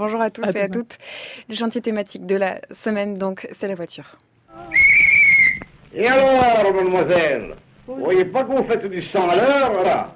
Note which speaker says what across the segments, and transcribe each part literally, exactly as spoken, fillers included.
Speaker 1: Bonjour à tous
Speaker 2: à
Speaker 1: et à
Speaker 2: demain.
Speaker 1: toutes. Le chantier thématique de la semaine, donc, c'est la voiture.
Speaker 3: Et alors, mademoiselle, vous voyez pas que vous faites du cent à l'heure, là?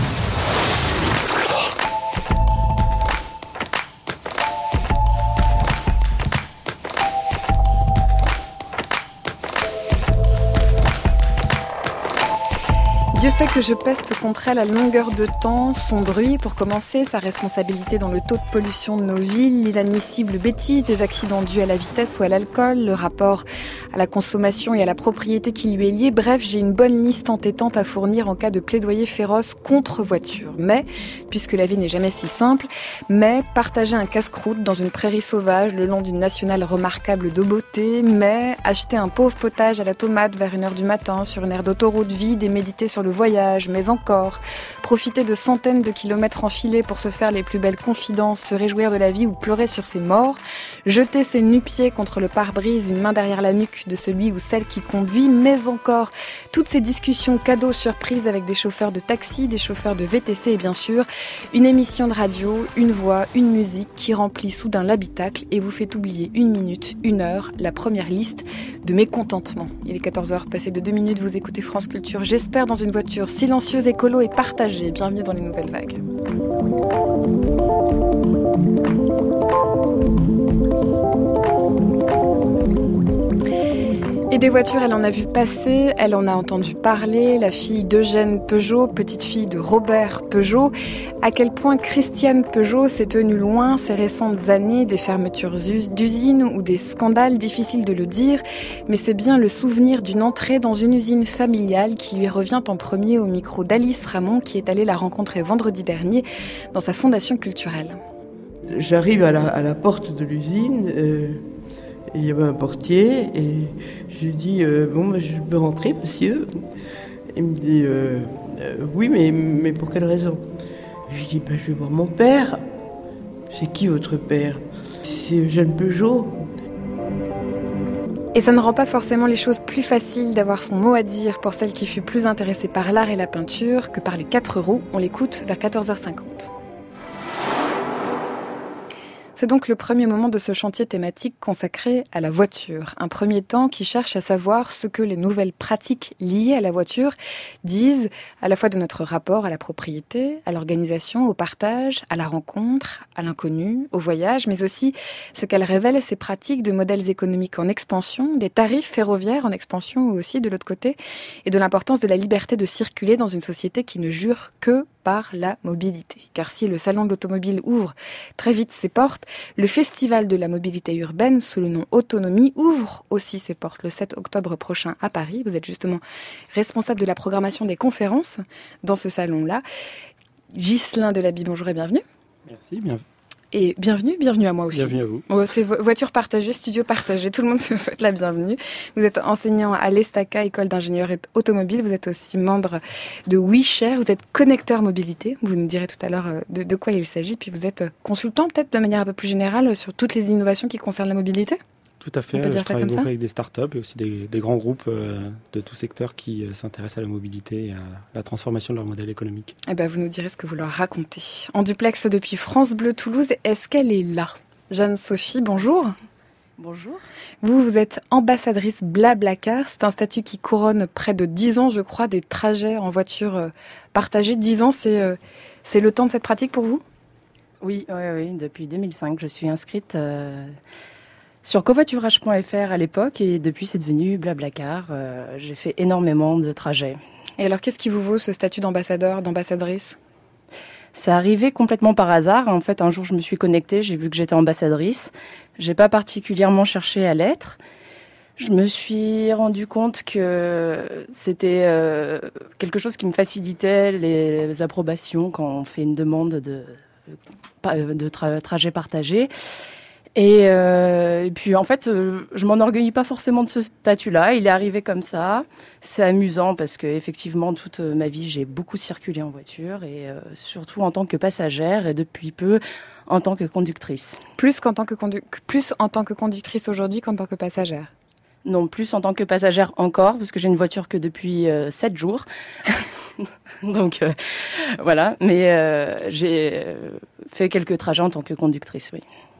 Speaker 1: Dieu sait que je peste contre elle à longueur de temps, son bruit pour commencer, sa responsabilité dans le taux de pollution de nos villes, l'inadmissible bêtise des accidents dus à la vitesse ou à l'alcool, le rapport à la consommation et à la propriété qui lui est lié. Bref, j'ai une bonne liste entêtante à fournir en cas de plaidoyer féroce contre voiture. Mais, puisque la vie n'est jamais si simple, mais partager un casse-croûte dans une prairie sauvage le long d'une nationale remarquable de beauté, mais acheter un pauvre potage à la tomate vers une heure du matin sur une aire d'autoroute vide et méditer sur le voyage, mais encore profiter de centaines de kilomètres enfilés pour se faire les plus belles confidences, se réjouir de la vie ou pleurer sur ses morts, jeter ses nu-pieds contre le pare-brise, une main derrière la nuque de celui ou celle qui conduit, mais encore toutes ces discussions cadeaux surprises avec des chauffeurs de taxi, des chauffeurs de V T C et bien sûr une émission de radio, une voix, une musique qui remplit soudain l'habitacle et vous fait oublier une minute, une heure, la première liste de mécontentement. Il est quatorze heures passées de deux minutes, vous écoutez France Culture, j'espère dans une voiture silencieuse, écolo et partagée. Bienvenue dans les nouvelles vagues. Et des voitures, elle en a vu passer, elle en a entendu parler, la fille d'Eugène Peugeot, petite fille de Robert Peugeot. À quel point Christiane Peugeot s'est tenue loin ces récentes années des fermetures d'usines ou des scandales, difficile de le dire, mais c'est bien le souvenir d'une entrée dans une usine familiale qui lui revient en premier au micro d'Alice Ramon, qui est allée la rencontrer vendredi dernier dans sa fondation culturelle.
Speaker 2: J'arrive à la, à la porte de l'usine, euh, et il y avait un portier, et je lui dis euh, « Bon, ben, je peux rentrer, monsieur ?» Il me dit euh, euh, « Oui, mais, mais pour quelle raison ?» Je lui dis ben, « Je vais voir mon père. » « C'est qui votre père ?»« C'est Eugène Peugeot. »
Speaker 1: Et ça ne rend pas forcément les choses plus faciles d'avoir son mot à dire pour celle qui fut plus intéressée par l'art et la peinture que par les quatre roues. On l'écoute vers quatorze heures cinquante. C'est donc le premier moment de ce chantier thématique consacré à la voiture. Un premier temps qui cherche à savoir ce que les nouvelles pratiques liées à la voiture disent à la fois de notre rapport à la propriété, à l'organisation, au partage, à la rencontre, à l'inconnu, au voyage, mais aussi ce qu'elles révèlent, ces pratiques de modèles économiques en expansion, des tarifs ferroviaires en expansion aussi de l'autre côté, et de l'importance de la liberté de circuler dans une société qui ne jure que par la mobilité. Car si le salon de l'automobile ouvre très vite ses portes, le festival de la mobilité urbaine, sous le nom Autonomie, ouvre aussi ses portes le sept octobre prochain à Paris. Vous êtes justement responsable de la programmation des conférences dans ce salon-là. Ghislain Delaby, bonjour et bienvenue.
Speaker 4: Merci, bienvenue.
Speaker 1: Et bienvenue, bienvenue à moi aussi.
Speaker 4: Bienvenue à vous.
Speaker 1: Oh, c'est vo- voiture partagée, studio partagé, tout le monde se souhaite la bienvenue. Vous êtes enseignant à l'Estaca, école d'ingénieur automobile. Vous êtes aussi membre de WeShare. Vous êtes connecteur mobilité. Vous nous direz tout à l'heure de, de quoi il s'agit. Puis vous êtes consultant peut-être de manière un peu plus générale sur toutes les innovations qui concernent la mobilité.
Speaker 4: Tout à fait.
Speaker 1: On peut dire
Speaker 4: je
Speaker 1: ça
Speaker 4: travaille
Speaker 1: comme
Speaker 4: beaucoup
Speaker 1: ça
Speaker 4: avec des startups et aussi des, des grands groupes euh, de tout secteur qui euh, s'intéressent à la mobilité et à la transformation de leur modèle économique.
Speaker 1: Eh ben, vous nous direz ce que vous leur racontez. En duplex depuis France Bleu Toulouse, est-ce qu'elle est là ? Jeanne-Sophie, bonjour.
Speaker 5: Bonjour.
Speaker 1: Vous, vous êtes ambassadrice Blablacar. C'est un statut qui couronne près de dix ans, je crois, des trajets en voiture euh, partagée. dix ans, c'est, euh, c'est le temps de cette pratique pour vous ?
Speaker 5: Oui, oui, oui. Depuis deux mille cinq, je suis inscrite euh, sur covoiturage point f r à l'époque et depuis c'est devenu Blablacar. Euh, j'ai fait énormément de trajets.
Speaker 1: Et alors, qu'est-ce qui vous vaut ce statut d'ambassadeur, d'ambassadrice ?
Speaker 5: C'est arrivé complètement par hasard. En fait, un jour, je me suis connectée, j'ai vu que j'étais ambassadrice. J'ai pas particulièrement cherché à l'être. Je me suis rendu compte que c'était euh, quelque chose qui me facilitait les, les approbations quand on fait une demande de, de tra- trajet partagé. Et, euh, et puis en fait, euh, je m'enorgueillis pas forcément de ce statut-là. Il est arrivé comme ça. C'est amusant parce que effectivement, toute ma vie, j'ai beaucoup circulé en voiture et euh, surtout en tant que passagère et depuis peu en tant que conductrice.
Speaker 1: Plus qu'en tant que condu- plus en tant que conductrice aujourd'hui qu'en tant que passagère.
Speaker 5: Non, plus en tant que passagère encore, parce que j'ai une voiture que depuis euh, sept jours. Donc euh, voilà, mais euh, j'ai fait quelques trajets en tant que conductrice, oui.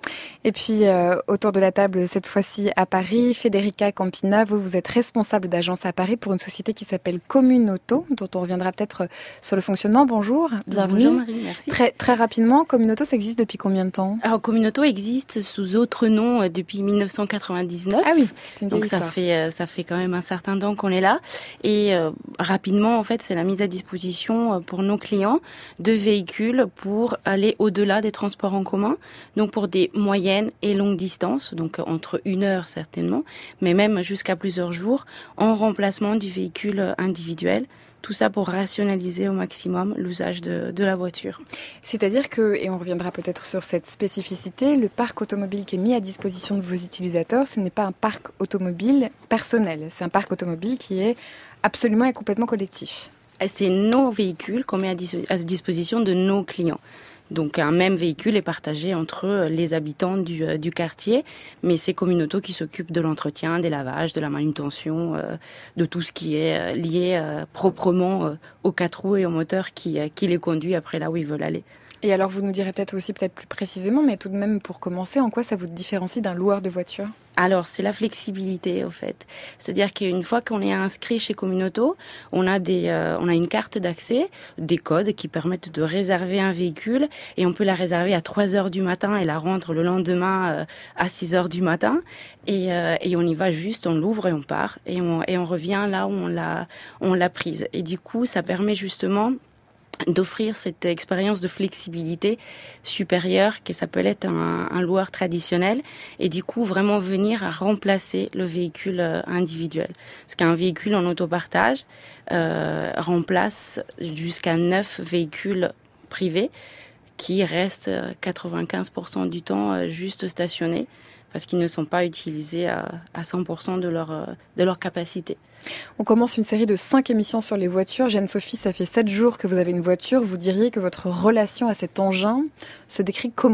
Speaker 1: Et puis, euh, autour de la table, cette fois-ci à Paris, Federica Campina, vous, vous êtes responsable d'agence à Paris pour une société qui s'appelle Communauto, dont on reviendra peut-être sur le fonctionnement. Bonjour, bienvenue.
Speaker 6: Bonjour Marie, merci.
Speaker 1: Très, très rapidement, Communauto, ça existe depuis combien de temps ?
Speaker 6: Alors, Communauto existe sous autre nom depuis dix-neuf cent quatre-vingt-dix-neuf.
Speaker 1: Ah oui, c'est une vieille
Speaker 6: Donc ça
Speaker 1: histoire.
Speaker 6: fait, ça fait quand même un certain temps qu'on est là. Et euh, rapidement, en fait, c'est la mise à disposition pour nos clients de véhicules pour aller au-delà des transports en commun, donc pour des moyennes et longues distances, donc entre une heure certainement, mais même jusqu'à plusieurs jours, en remplacement du véhicule individuel. Tout ça pour rationaliser au maximum l'usage de, de la voiture.
Speaker 1: C'est-à-dire que, et on reviendra peut-être sur cette spécificité, le parc automobile qui est mis à disposition de vos utilisateurs, ce n'est pas un parc automobile personnel, c'est un parc automobile qui est absolument et complètement collectif.
Speaker 6: C'est nos véhicules qu'on met à, dis- à disposition de nos clients. Donc un même véhicule est partagé entre les habitants du, euh, du quartier, mais c'est Communauto qui s'occupe de l'entretien, des lavages, de la manutention, euh, de tout ce qui est euh, lié euh, proprement euh, aux quatre roues et au moteur qui, euh, qui les conduit après là où ils veulent aller.
Speaker 1: Et alors vous nous direz peut-être aussi, peut-être plus précisément, mais tout de même pour commencer, en quoi ça vous différencie d'un loueur de voiture ?
Speaker 6: Alors, c'est la flexibilité, au fait. C'est-à-dire qu'une fois qu'on est inscrit chez Communauto, on a des, euh, on a une carte d'accès, des codes qui permettent de réserver un véhicule et on peut la réserver à trois heures du matin et la rendre le lendemain euh, à six heures du matin. Et, euh, et on y va juste, on l'ouvre et on part et on, et on revient là où on l'a, on l'a prise. Et du coup, ça permet justement d'offrir cette expérience de flexibilité supérieure que ça peut être un, un loueur traditionnel et du coup vraiment venir à remplacer le véhicule individuel. Parce qu'un véhicule en autopartage euh, remplace jusqu'à neuf véhicules privés qui restent quatre-vingt-quinze pour cent du temps juste stationnés parce qu'ils ne sont pas utilisés à, à cent pour cent de leur, de leur capacité.
Speaker 1: On commence une série de cinq émissions sur les voitures. Jeanne-Sophie, ça fait sept jours que vous avez une voiture. Vous diriez que votre relation à cet engin se décrit comment ?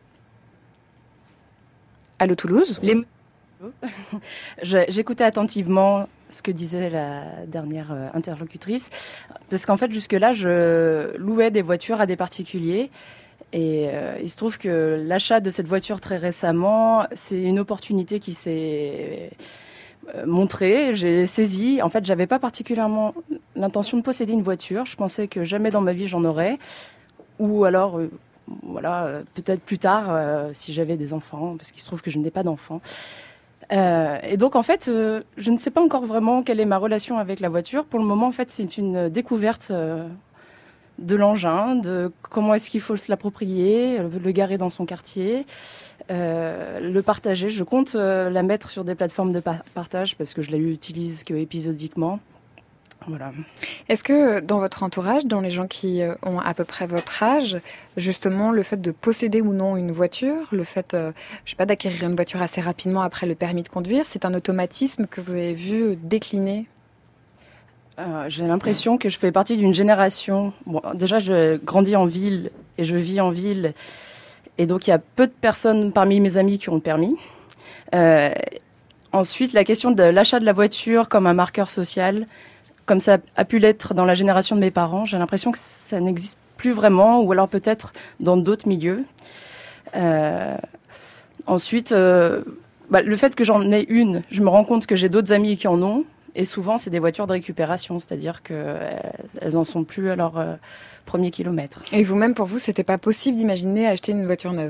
Speaker 1: Allô Toulouse ?
Speaker 5: Les... J'écoutais attentivement ce que disait la dernière interlocutrice, parce qu'en fait, jusque-là, je louais des voitures à des particuliers. Et euh, il se trouve que l'achat de cette voiture très récemment, c'est une opportunité qui s'est montrée. J'ai saisi. En fait, j'avais pas particulièrement l'intention de posséder une voiture. Je pensais que jamais dans ma vie j'en aurais. Ou alors, euh, voilà, euh, peut-être plus tard, euh, si j'avais des enfants, parce qu'il se trouve que je n'ai pas d'enfants. Euh, et donc, en fait, euh, je ne sais pas encore vraiment quelle est ma relation avec la voiture. Pour le moment, en fait, c'est une découverte. Euh, de l'engin, de comment est-ce qu'il faut se l'approprier, le garer dans son quartier, euh, le partager. Je compte euh, la mettre sur des plateformes de par- partage parce que je la utilise que épisodiquement. Voilà.
Speaker 1: Est-ce que dans votre entourage, dans les gens qui ont à peu près votre âge, justement le fait de posséder ou non une voiture, le fait, euh, je sais pas, d'acquérir une voiture assez rapidement après le permis de conduire, c'est un automatisme que vous avez vu décliner ?
Speaker 5: Euh, j'ai l'impression que je fais partie d'une génération. Bon, déjà, je grandis en ville et je vis en ville. Et donc, il y a peu de personnes parmi mes amis qui ont le permis. Euh, ensuite, la question de l'achat de la voiture comme un marqueur social, comme ça a pu l'être dans la génération de mes parents, j'ai l'impression que ça n'existe plus vraiment, ou alors peut-être dans d'autres milieux. Euh, ensuite, euh, bah, le fait que j'en ai une, je me rends compte que j'ai d'autres amis qui en ont. Et souvent, c'est des voitures de récupération, c'est-à-dire qu'elles n'en sont plus à leur euh, premier kilomètre.
Speaker 1: Et vous-même, pour vous, c'était pas possible d'imaginer acheter une voiture neuve ?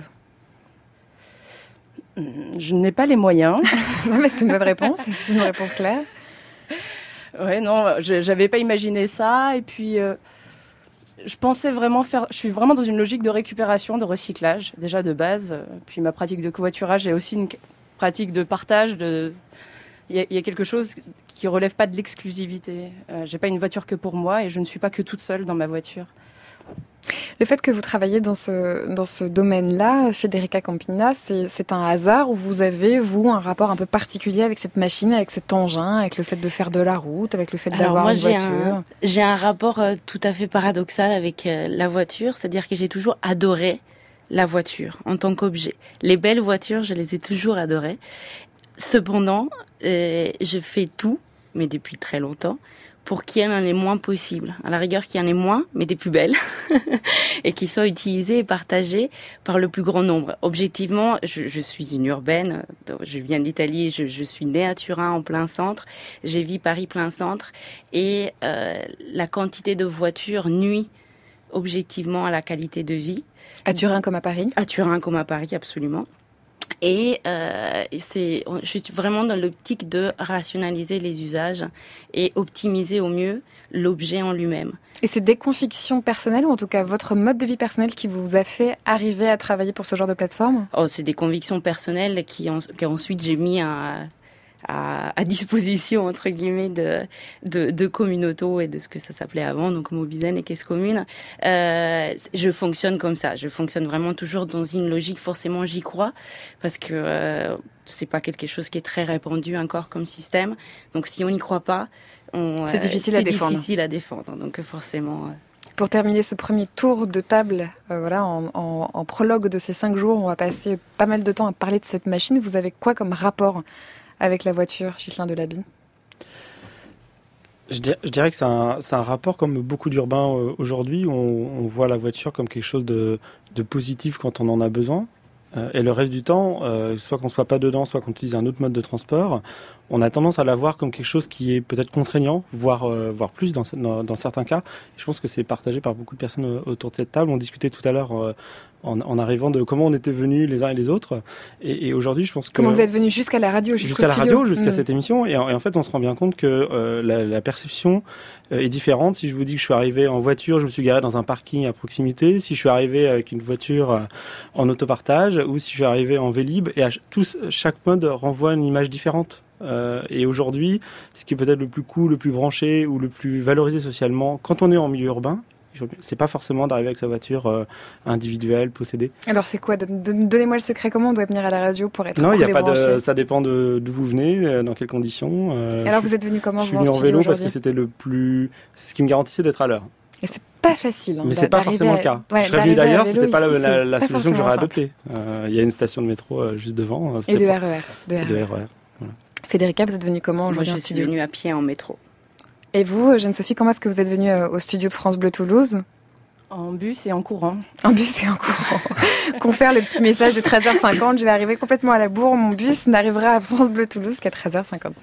Speaker 5: Je n'ai pas les moyens.
Speaker 1: Non, mais c'est une bonne réponse, c'est une réponse claire.
Speaker 5: Ouais, non, je j'avais pas imaginé ça. Et puis, euh, je pensais vraiment faire... Je suis vraiment dans une logique de récupération, de recyclage, déjà de base. Puis ma pratique de covoiturage est aussi une pratique de partage, de... Il y, a, il y a quelque chose qui relève pas de l'exclusivité. Euh, j'ai pas une voiture que pour moi et je ne suis pas que toute seule dans ma voiture.
Speaker 1: Le fait que vous travaillez dans ce, dans ce domaine-là, Federica Campina, c'est, c'est un hasard ou vous avez, vous, un rapport un peu particulier avec cette machine, avec cet engin, avec le fait de faire de la route, avec le fait
Speaker 6: Alors
Speaker 1: d'avoir
Speaker 6: moi,
Speaker 1: une
Speaker 6: j'ai
Speaker 1: voiture
Speaker 6: un, j'ai un rapport euh, tout à fait paradoxal avec euh, la voiture, c'est-à-dire que j'ai toujours adoré la voiture en tant qu'objet. Les belles voitures, je les ai toujours adorées. Cependant, euh, je fais tout, mais depuis très longtemps, pour qu'il y en ait moins possible. À la rigueur, qu'il y en ait moins, mais des plus belles, et qui soient utilisées et partagées par le plus grand nombre. Objectivement, je, je suis une urbaine, je viens d'Italie, je, je suis née à Turin en plein centre, j'ai vu Paris plein centre, et euh, la quantité de voitures nuit objectivement à la qualité de vie.
Speaker 1: À Turin comme à Paris ?
Speaker 6: À Turin comme à Paris, absolument. Et euh, c'est, je suis vraiment dans l'optique de rationaliser les usages et optimiser au mieux l'objet en lui-même.
Speaker 1: Et c'est des convictions personnelles, ou en tout cas votre mode de vie personnel, qui vous a fait arriver à travailler pour ce genre de plateforme ?
Speaker 6: Oh, c'est des convictions personnelles qui, en, qu'ensuite j'ai mis à... À, à disposition entre guillemets de de, de Communauto et de ce que ça s'appelait avant, donc Mobizen et Caisse Commune. Euh, je fonctionne comme ça. Je fonctionne vraiment toujours dans une logique. Forcément, j'y crois parce que euh, c'est pas quelque chose qui est très répandu encore comme système. Donc, si on n'y croit pas, on,
Speaker 1: c'est difficile
Speaker 6: euh,
Speaker 1: à
Speaker 6: c'est
Speaker 1: défendre.
Speaker 6: difficile à défendre. Donc, forcément. Euh...
Speaker 1: Pour terminer ce premier tour de table, euh, voilà, en, en, en prologue de ces cinq jours, on va passer pas mal de temps à parler de cette machine. Vous avez quoi comme rapport avec la voiture, Ghislain Delaby ?
Speaker 4: Je dirais, je dirais que c'est un, c'est un rapport comme beaucoup d'urbains euh, aujourd'hui. On, on voit la voiture comme quelque chose de, de positif quand on en a besoin. Euh, et le reste du temps, euh, soit qu'on ne soit pas dedans, soit qu'on utilise un autre mode de transport, on a tendance à la voir comme quelque chose qui est peut-être contraignant, voire, euh, voire plus dans, dans, dans certains cas. Et je pense que c'est partagé par beaucoup de personnes autour de cette table. On discutait tout à l'heure euh, en, en arrivant de comment on était venus les uns et les autres. Et, et aujourd'hui, je pense que...
Speaker 1: Comment vous êtes venus jusqu'à la radio, jusqu'au
Speaker 4: Jusqu'à la
Speaker 1: studio.
Speaker 4: radio, jusqu'à
Speaker 1: mmh.
Speaker 4: cette émission. Et en, et en fait, on se rend bien compte que euh, la, la perception euh, est différente. Si je vous dis que je suis arrivé en voiture, je me suis garé dans un parking à proximité. Si je suis arrivé avec une voiture euh, en autopartage, ou si je suis arrivé en Vélib. Et à, tous, chaque mode renvoie une image différente. Euh, et aujourd'hui, ce qui est peut-être le plus cool, le plus branché ou le plus valorisé socialement, quand on est en milieu urbain, c'est pas forcément d'arriver avec sa voiture euh, individuelle, possédée.
Speaker 1: Alors c'est quoi ? Donnez-moi le secret, comment on doit venir à la radio pour être
Speaker 4: Non, il y a pas
Speaker 1: branché.
Speaker 4: de, ça dépend de d'où vous venez, dans quelles conditions. Euh,
Speaker 1: Alors vous êtes venu comment ?
Speaker 4: Je suis venu en vélo parce que c'était le plus, c'est ce qui me garantissait d'être à l'heure.
Speaker 1: Et c'est pas facile. Hein,
Speaker 4: mais c'est pas forcément
Speaker 1: à...
Speaker 4: le cas.
Speaker 1: Ouais,
Speaker 4: je serais venu d'ailleurs,
Speaker 1: vélo,
Speaker 4: c'était pas
Speaker 1: ici,
Speaker 4: la, la, la
Speaker 1: pas
Speaker 4: solution que j'aurais
Speaker 1: simple.
Speaker 4: adoptée. Il euh, y a une station de métro euh, juste devant.
Speaker 1: Et de R E R. De
Speaker 4: R E R. Voilà.
Speaker 1: Federica, vous êtes venue comment aujourd'hui?
Speaker 6: Moi, je suis venue à pied en métro.
Speaker 1: Et vous, Jeanne-Sophie, comment est-ce que vous êtes venue au studio de France Bleu Toulouse?
Speaker 5: En bus et en courant.
Speaker 1: En bus et en courant. Confère le petit message de treize heures cinquante. Je vais arriver complètement à la bourre. Mon bus n'arrivera à France Bleu Toulouse qu'à treize heures cinquante-cinq.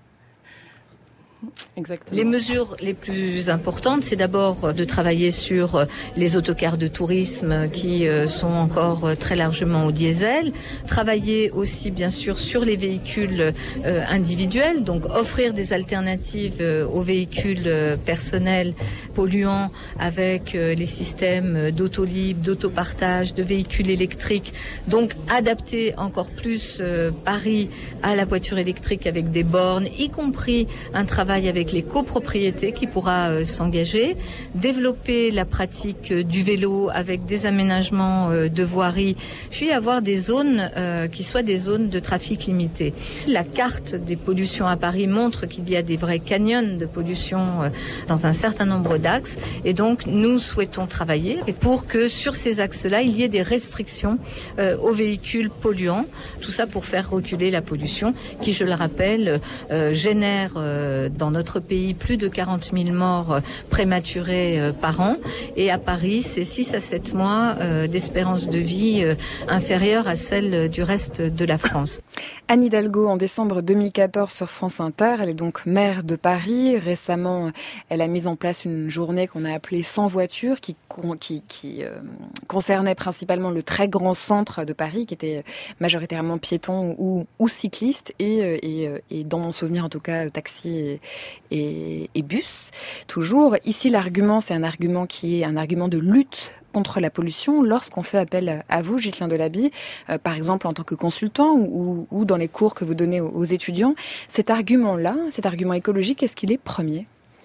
Speaker 5: Exactement.
Speaker 7: Les mesures les plus importantes, c'est d'abord de travailler sur les autocars de tourisme qui sont encore très largement au diesel. Travailler aussi, bien sûr, sur les véhicules individuels, donc offrir des alternatives aux véhicules personnels polluants avec les systèmes d'auto libre, d'autopartage, de véhicules électriques. Donc adapter encore plus Paris à la voiture électrique avec des bornes, y compris un travail avec les copropriétés qui pourra euh, s'engager, développer la pratique euh, du vélo avec des aménagements euh, de voirie, puis avoir des zones euh, qui soient des zones de trafic limité. La carte des pollutions à Paris montre qu'il y a des vrais canyons de pollution euh, dans un certain nombre d'axes, et donc nous souhaitons travailler pour que sur ces axes-là, il y ait des restrictions euh, aux véhicules polluants, tout ça pour faire reculer la pollution qui, je le rappelle, euh, génère euh, dans notre pays plus de quarante mille morts prématurés par an. Et à Paris, c'est six à sept mois d'espérance de vie inférieure à celle du reste de la France.
Speaker 1: Anne Hidalgo, en décembre deux mille quatorze sur France Inter, elle est donc maire de Paris. Récemment, elle a mis en place une journée qu'on a appelée Sans voiture, qui, qui, qui euh, concernait principalement le très grand centre de Paris, qui était majoritairement piéton ou, ou cycliste, et, et, et dans mon souvenir en tout cas, taxi et, et, et bus. Toujours, ici l'argument, c'est un argument qui est un argument de lutte contre la pollution lorsqu'on fait appel à vous, Ghislain Delaby, euh, par exemple en tant que consultant ou, ou dans les cours que vous donnez aux, aux étudiants. Cet argument-là, cet argument écologique, est-ce qu'il est premier ?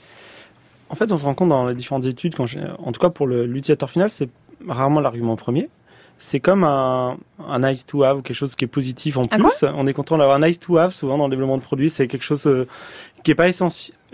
Speaker 4: En fait, on se rend compte dans les différentes études, quand en tout cas pour le, l'utilisateur final, c'est rarement l'argument premier. C'est comme un, un nice to have, quelque chose qui est positif en plus. On est content d'avoir un nice to have, souvent dans le développement de produits, c'est quelque chose euh, qui n'est pas essentiel.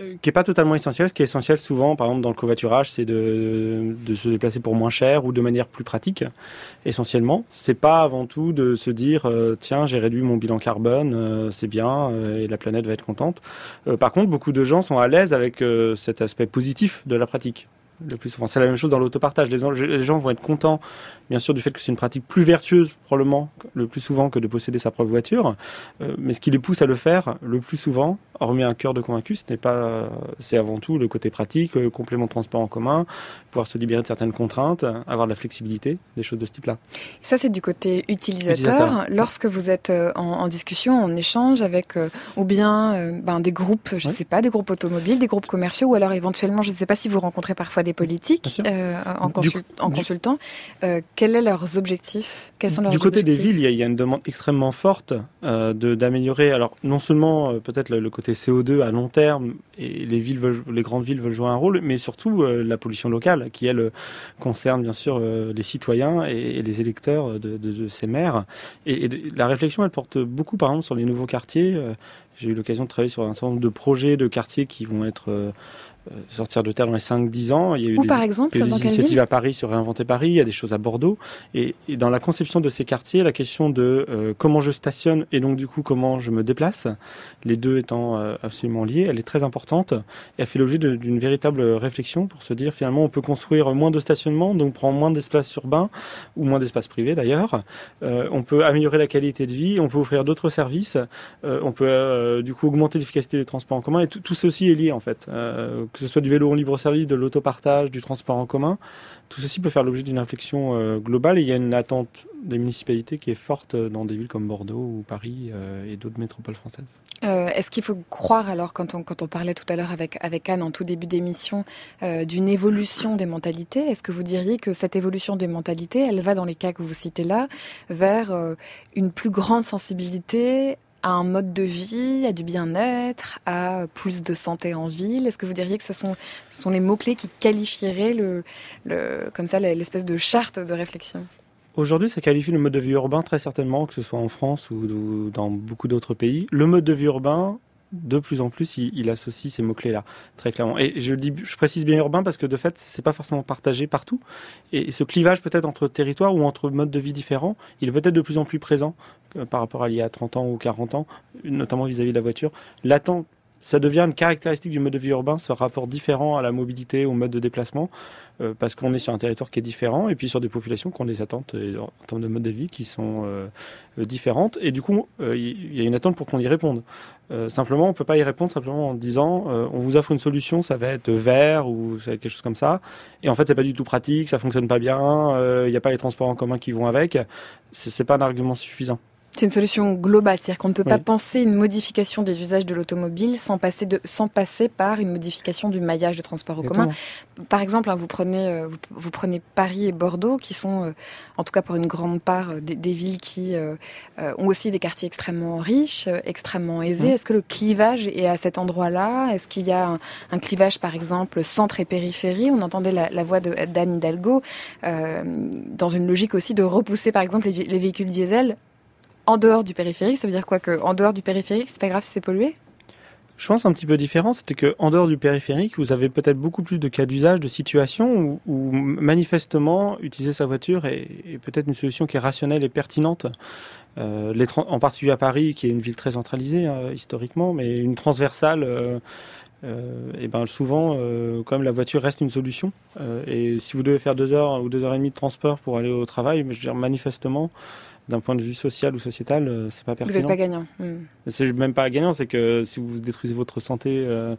Speaker 4: qui est pas totalement essentiel. Ce qui est essentiel souvent, par exemple dans le covoiturage, c'est de, de se déplacer pour moins cher ou de manière plus pratique. Essentiellement, c'est pas avant tout de se dire euh, tiens, j'ai réduit mon bilan carbone, euh, c'est bien euh, et la planète va être contente. Euh, par contre, beaucoup de gens sont à l'aise avec euh, cet aspect positif de la pratique. Le plus souvent, c'est la même chose dans l'autopartage. Les, les gens vont être contents, bien sûr, du fait que c'est une pratique plus vertueuse, probablement, le plus souvent que de posséder sa propre voiture. Euh, mais ce qui les pousse à le faire, le plus souvent, hormis un cœur de convaincu, ce n'est pas, c'est avant tout le côté pratique, le complément de transport en commun, pouvoir se libérer de certaines contraintes, avoir de la flexibilité, des choses de ce type-là.
Speaker 1: Ça, c'est du côté utilisateur. utilisateur. Lorsque vous êtes en, en discussion, en échange avec, euh, ou bien euh, ben, des groupes, je ne ouais. sais pas, des groupes automobiles, des groupes commerciaux, ou alors éventuellement, je ne sais pas si vous rencontrez parfois des politiques euh, en, consul- du, en consultant. Euh, quels sont leurs objectifs Quels sont leurs
Speaker 4: Du côté
Speaker 1: objectifs
Speaker 4: des villes, il y, a, il y a une demande extrêmement forte euh, de, d'améliorer. Alors non seulement euh, peut-être le, le côté C O deux à long terme, et les villes, veulent, les grandes villes veulent jouer un rôle, mais surtout euh, la pollution locale, qui elle concerne bien sûr euh, les citoyens et, et les électeurs de, de, de ces maires. Et, et de, la réflexion, elle porte beaucoup, par exemple, sur les nouveaux quartiers. Euh, j'ai eu l'occasion de travailler sur un certain nombre de projets de quartiers qui vont être euh, sortir de terre dans les cinq dix ans. Il y a eu
Speaker 1: Ou
Speaker 4: des,
Speaker 1: par exemple,
Speaker 4: il y a eu
Speaker 1: dans
Speaker 4: des
Speaker 1: quelle
Speaker 4: initiatives
Speaker 1: ville
Speaker 4: à Paris sur Réinventer Paris, il y a des choses à Bordeaux. Et, et dans la conception de ces quartiers, la question de euh, comment je stationne et donc du coup comment je me déplace, les deux étant euh, absolument liés, elle est très importante et elle fait l'objet de, d'une véritable réflexion pour se dire finalement on peut construire moins de stationnement, donc prendre moins d'espace urbain ou moins d'espace privé d'ailleurs. Euh, on peut améliorer la qualité de vie, on peut offrir d'autres services, euh, on peut euh, du coup augmenter l'efficacité des transports en commun et tout, tout ceci est lié en fait. Euh, que ce soit du vélo en libre service, de l'autopartage, du transport en commun, tout ceci peut faire l'objet d'une réflexion euh, globale et il y a une attente des municipalités qui est forte dans des villes comme Bordeaux ou Paris euh, et d'autres métropoles françaises.
Speaker 1: Euh, est-ce qu'il faut croire alors, quand on, quand on parlait tout à l'heure avec, avec Anne en tout début d'émission, euh, d'une évolution des mentalités, est-ce que vous diriez que cette évolution des mentalités, elle va dans les cas que vous citez là, vers euh, une plus grande sensibilité à un mode de vie, à du bien-être, à plus de santé en ville? Est-ce que vous diriez que ce sont, ce sont les mots-clés qui qualifieraient le, le, comme ça, l'espèce de charte de réflexion?
Speaker 4: Aujourd'hui, ça qualifie le mode de vie urbain très certainement, que ce soit en France ou, ou dans beaucoup d'autres pays. Le mode de vie urbain, de plus en plus, il, il associe ces mots-clés-là, très clairement. Et je dis, je précise bien urbain parce que de fait, c'est pas forcément partagé partout. Et ce clivage peut-être entre territoires ou entre modes de vie différents, il est peut-être de plus en plus présent euh, par rapport à il y a trente ans ou quarante ans, notamment vis-à-vis de la voiture. L'attente, ça devient une caractéristique du mode de vie urbain, ce rapport différent à la mobilité, au mode de déplacement, euh, parce qu'on est sur un territoire qui est différent, et puis sur des populations qui ont des attentes euh, en termes de mode de vie qui sont euh, euh, différentes. Et du coup, il euh, y a une attente pour qu'on y réponde. Euh, simplement, on ne peut pas y répondre simplement en disant euh, on vous offre une solution, ça va être vert ou ça va être quelque chose comme ça. Et en fait, c'est pas du tout pratique, ça fonctionne pas bien, il euh, n'y a pas les transports en commun qui vont avec. C'est, c'est pas un argument suffisant.
Speaker 1: C'est une solution globale, c'est-à-dire qu'on ne peut
Speaker 4: oui.
Speaker 1: pas penser une modification des usages de l'automobile sans passer, de, sans passer par une modification du maillage de transport en commun. Par exemple, hein, vous, prenez, vous, vous prenez Paris et Bordeaux, qui sont, euh, en tout cas pour une grande part, euh, des, des villes qui euh, euh, ont aussi des quartiers extrêmement riches, euh, extrêmement aisés. Mmh. Est-ce que le clivage est à cet endroit-là? Est-ce qu'il y a un, un clivage, par exemple, centre et périphérie? On entendait la, la voix de, d'Anne Hidalgo, euh, dans une logique aussi de repousser, par exemple, les, les véhicules diesel en dehors du périphérique. Ça veut dire quoi, qu'en dehors du périphérique, c'est pas grave si c'est pollué?
Speaker 4: Je pense un petit peu différent, c'était qu'en dehors du périphérique, vous avez peut-être beaucoup plus de cas d'usage, de situations où, où manifestement, utiliser sa voiture est, est peut-être une solution qui est rationnelle et pertinente. Euh, les tra- en particulier à Paris, qui est une ville très centralisée euh, historiquement, mais une transversale, euh, euh, et ben souvent, euh, quand même, la voiture reste une solution. Euh, et si vous devez faire deux heures ou deux heures et demie de transport pour aller au travail, je veux dire, manifestement, d'un point de vue social ou sociétal, c'est pas pertinent.
Speaker 1: Vous n'êtes pas gagnant. Mmh.
Speaker 4: C'est même pas gagnant, c'est que si vous détruisez votre santé euh,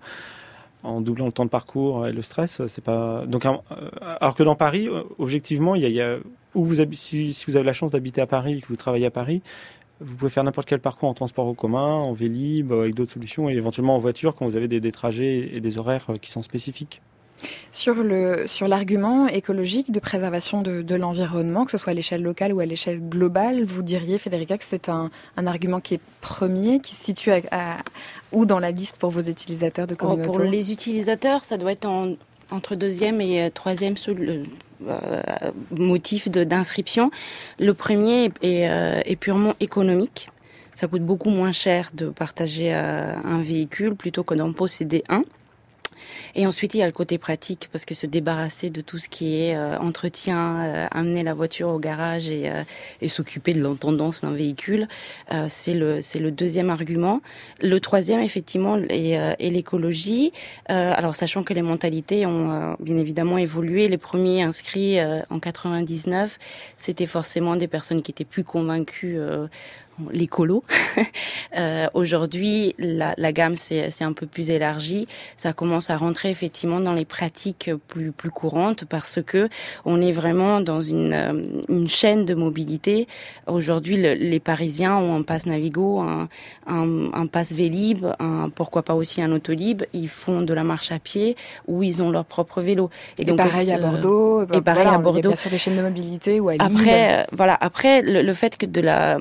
Speaker 4: en doublant le temps de parcours et le stress, c'est pas. Donc, euh, alors que dans Paris, objectivement, il y a, il y a où vous habitez, si, si vous avez la chance d'habiter à Paris et que vous travaillez à Paris, vous pouvez faire n'importe quel parcours en transport en commun, en Vélib, avec d'autres solutions, et éventuellement en voiture quand vous avez des, des trajets et des horaires qui sont spécifiques.
Speaker 1: Sur, le, sur l'argument écologique de préservation de, de l'environnement, que ce soit à l'échelle locale ou à l'échelle globale, vous diriez, Federica, que c'est un, un argument qui est premier, qui se situe à, à, où dans la liste pour vos utilisateurs de Communauto?
Speaker 6: Pour les utilisateurs, ça doit être en, entre deuxième et troisième sol, euh, motif de, d'inscription. Le premier est, est, euh, est purement économique. Ça coûte beaucoup moins cher de partager euh, un véhicule plutôt que d'en posséder un. Et ensuite, il y a le côté pratique, parce que se débarrasser de tout ce qui est euh, entretien, euh, amener la voiture au garage et, euh, et s'occuper de l'intendance d'un véhicule, euh, c'est le c'est le deuxième argument. Le troisième, effectivement, est, euh, est l'écologie. Euh, alors, sachant que les mentalités ont euh, bien évidemment évolué, les premiers inscrits euh, en quatre-vingt-dix-neuf, c'était forcément des personnes qui étaient plus convaincues euh, l'écolo. euh, aujourd'hui, la, la gamme c'est, c'est un peu plus élargie. Ça commence à rentrer effectivement dans les pratiques plus plus courantes parce que on est vraiment dans une une chaîne de mobilité. Aujourd'hui, le, les Parisiens ont un pass Navigo, un un, un pass Vélib, un pourquoi pas aussi un Autolib. Ils font de la marche à pied ou ils ont leur propre vélo.
Speaker 1: Et, et donc pareil à Bordeaux.
Speaker 6: Et pareil
Speaker 1: voilà,
Speaker 6: à Bordeaux.
Speaker 1: Il y a bien sûr des chaînes de mobilité ou à Lille.
Speaker 6: Après, euh, voilà. Après, le, le fait que de la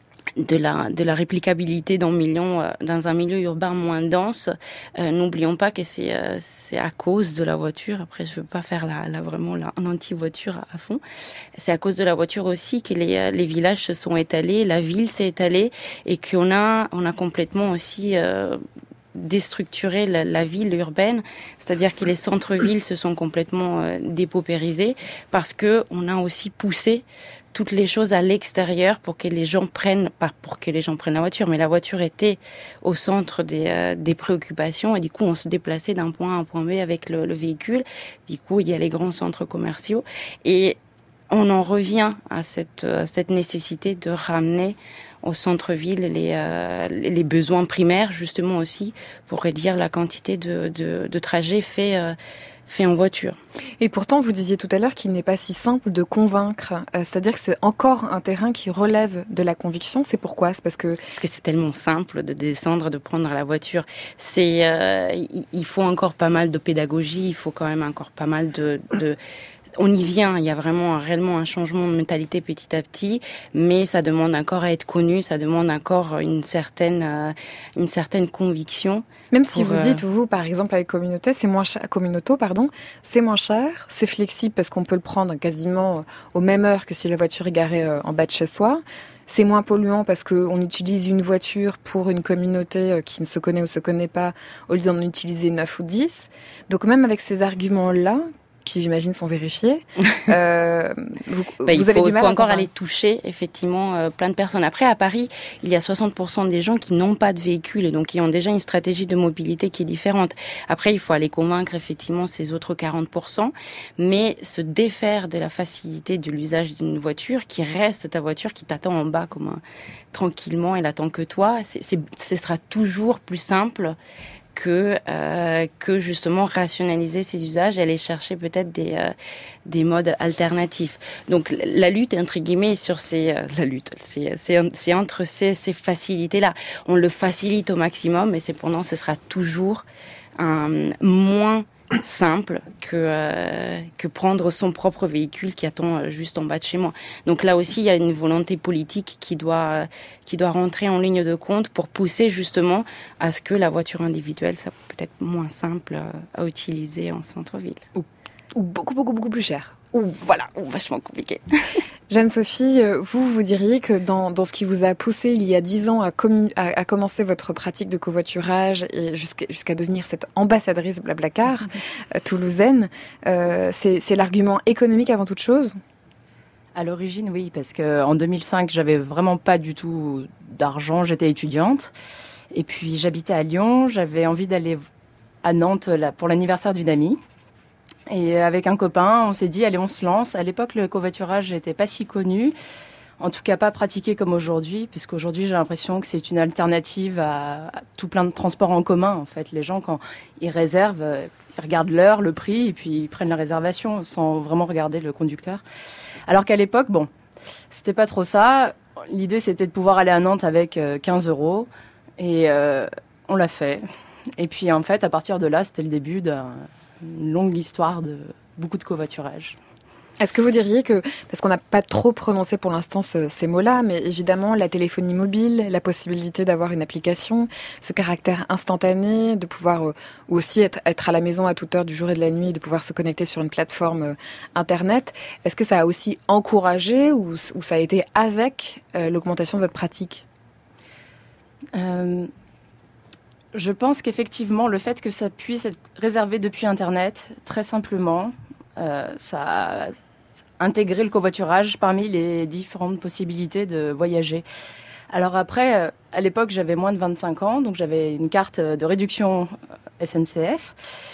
Speaker 6: de la de la réplicabilité dans millions euh, dans un milieu urbain moins dense, euh, n'oublions pas que c'est euh, c'est à cause de la voiture. Après, je veux pas faire la, la vraiment la anti-voiture à, à fond. C'est à cause de la voiture aussi que les les villages se sont étalés, la ville s'est étalée et qu'on a on a complètement aussi euh, déstructurer la, la ville urbaine, c'est-à-dire que les centres-villes se sont complètement euh, dépaupérisés parce que on a aussi poussé toutes les choses à l'extérieur pour que les gens prennent, pas pour que les gens prennent la voiture, mais la voiture était au centre des, euh, des préoccupations et du coup on se déplaçait d'un point A à un point B avec le, le véhicule. Du coup il y a les grands centres commerciaux et on en revient à cette, à cette nécessité de ramener au centre-ville les, euh, les besoins primaires justement aussi pour réduire la quantité de, de, de trajets faits euh, fait en voiture.
Speaker 1: Et pourtant, vous disiez tout à l'heure qu'il n'est pas si simple de convaincre. Euh, c'est-à-dire que c'est encore un terrain qui relève de la conviction. C'est pourquoi ? C'est parce que
Speaker 6: parce que c'est tellement simple de descendre, de prendre la voiture. C'est, euh, il faut encore pas mal de pédagogie. Il faut quand même encore pas mal de, de on y vient, il y a vraiment réellement un changement de mentalité petit à petit, mais ça demande encore à être connu, ça demande encore une certaine, euh, une certaine conviction.
Speaker 1: Même si
Speaker 6: pour,
Speaker 1: vous dites, vous, par exemple, avec Communauté, c'est moins cher, Communauto, pardon, c'est moins cher, c'est flexible parce qu'on peut le prendre quasiment aux mêmes heures que si la voiture est garée en bas de chez soi. C'est moins polluant parce qu'on utilise une voiture pour une communauté qui ne se connaît ou se connaît pas, au lieu d'en utiliser neuf ou dix. Donc même avec ces arguments-là, qui j'imagine sont vérifiés, euh, vous,
Speaker 6: bah,
Speaker 1: vous
Speaker 6: il
Speaker 1: avez
Speaker 6: faut,
Speaker 1: du mal
Speaker 6: faut
Speaker 1: à
Speaker 6: encore
Speaker 1: comprendre.
Speaker 6: aller toucher effectivement euh, plein de personnes. Après à Paris, il y a soixante pour cent des gens qui n'ont pas de véhicule et donc qui ont déjà une stratégie de mobilité qui est différente. Après il faut aller convaincre effectivement ces autres quarante pour cent, mais se défaire de la facilité de l'usage d'une voiture qui reste ta voiture, qui t'attend en bas comme un, tranquillement, elle attend que toi, c'est, c'est, ce sera toujours plus simple que euh, que justement rationaliser ces usages et aller chercher peut-être des euh, des modes alternatifs. Donc la lutte entre guillemets sur ces euh, la lutte, c'est c'est c'est entre ces ces facilités là. On le facilite au maximum, mais cependant ce sera toujours un moins simple que euh, que prendre son propre véhicule qui attend juste en bas de chez moi. Donc là aussi il y a une volonté politique qui doit qui doit rentrer en ligne de compte pour pousser justement à ce que la voiture individuelle ça peut être moins simple à utiliser en centre-ville
Speaker 1: ou, ou beaucoup beaucoup beaucoup plus cher.
Speaker 6: Ou voilà, ou vachement compliqué.
Speaker 1: Jeanne-Sophie, vous, vous diriez que dans, dans ce qui vous a poussé il y a dix ans à, commu- à, à commencer votre pratique de covoiturage et jusqu'à, jusqu'à devenir cette ambassadrice Blablacar euh, toulousaine, euh, c'est, c'est l'argument économique avant toute chose ?
Speaker 5: À l'origine, oui, parce que en deux mille cinq, j'avais vraiment pas du tout d'argent, j'étais étudiante. Et puis j'habitais à Lyon, j'avais envie d'aller à Nantes là, pour l'anniversaire d'une amie. Et avec un copain, on s'est dit, allez, on se lance. À l'époque, le covoiturage n'était pas si connu, en tout cas pas pratiqué comme aujourd'hui, puisqu'aujourd'hui, j'ai l'impression que c'est une alternative à, à tout plein de transports en commun. En fait, les gens, quand ils réservent, ils regardent l'heure, le prix, et puis ils prennent la réservation sans vraiment regarder le conducteur. Alors qu'à l'époque, bon, c'était pas trop ça. L'idée, c'était de pouvoir aller à Nantes avec quinze euros, et euh, on l'a fait. Et puis, en fait, à partir de là, c'était le début d'un une longue histoire de beaucoup de covoiturage.
Speaker 1: Est-ce que vous diriez que, parce qu'on n'a pas trop prononcé pour l'instant ce, ces mots-là, mais évidemment la téléphonie mobile, la possibilité d'avoir une application, ce caractère instantané, de pouvoir euh, aussi être, être à la maison à toute heure du jour et de la nuit, de pouvoir se connecter sur une plateforme euh, Internet, est-ce que ça a aussi encouragé ou, ou ça a été avec euh, l'augmentation de votre pratique ?
Speaker 5: euh... Je pense qu'effectivement, le fait que ça puisse être réservé depuis Internet, très simplement, euh, ça a intégré le covoiturage parmi les différentes possibilités de voyager. Alors après, à l'époque, j'avais moins de vingt-cinq ans, donc j'avais une carte de réduction S N C F.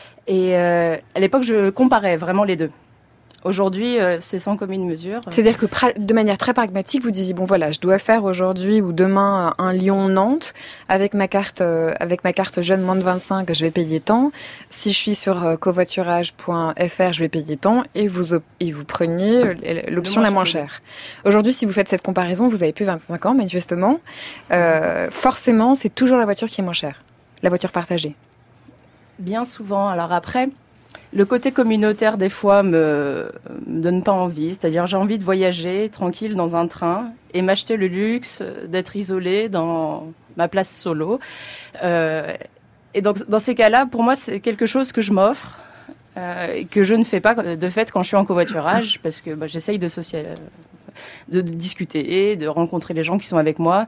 Speaker 5: Et euh, à l'époque, je comparais vraiment les deux. Aujourd'hui, euh, c'est sans commune mesure.
Speaker 1: C'est-à-dire que pra- de manière très pragmatique, vous disiez, bon voilà, je dois faire aujourd'hui ou demain un Lyon-Nantes. Avec ma carte euh, avec ma carte jeune moins de vingt-cinq, je vais payer tant. Si je suis sur euh, covoiturage point f r, je vais payer tant. Et vous, op- et vous preniez l'option la moins chère. Aujourd'hui, si vous faites cette comparaison, vous avez plus vingt-cinq ans, manifestement. Euh, forcément, c'est toujours la voiture qui est moins chère. La voiture partagée.
Speaker 5: Bien souvent. Alors après... Le côté communautaire, des fois, me, me donne pas envie. C'est-à-dire, j'ai envie de voyager tranquille dans un train et m'acheter le luxe d'être isolée dans ma place solo. Euh, et donc, dans ces cas-là, pour moi, c'est quelque chose que je m'offre euh, et que je ne fais pas de fait quand je suis en covoiturage, parce que bah, j'essaye de, social... de, de discuter, de rencontrer les gens qui sont avec moi.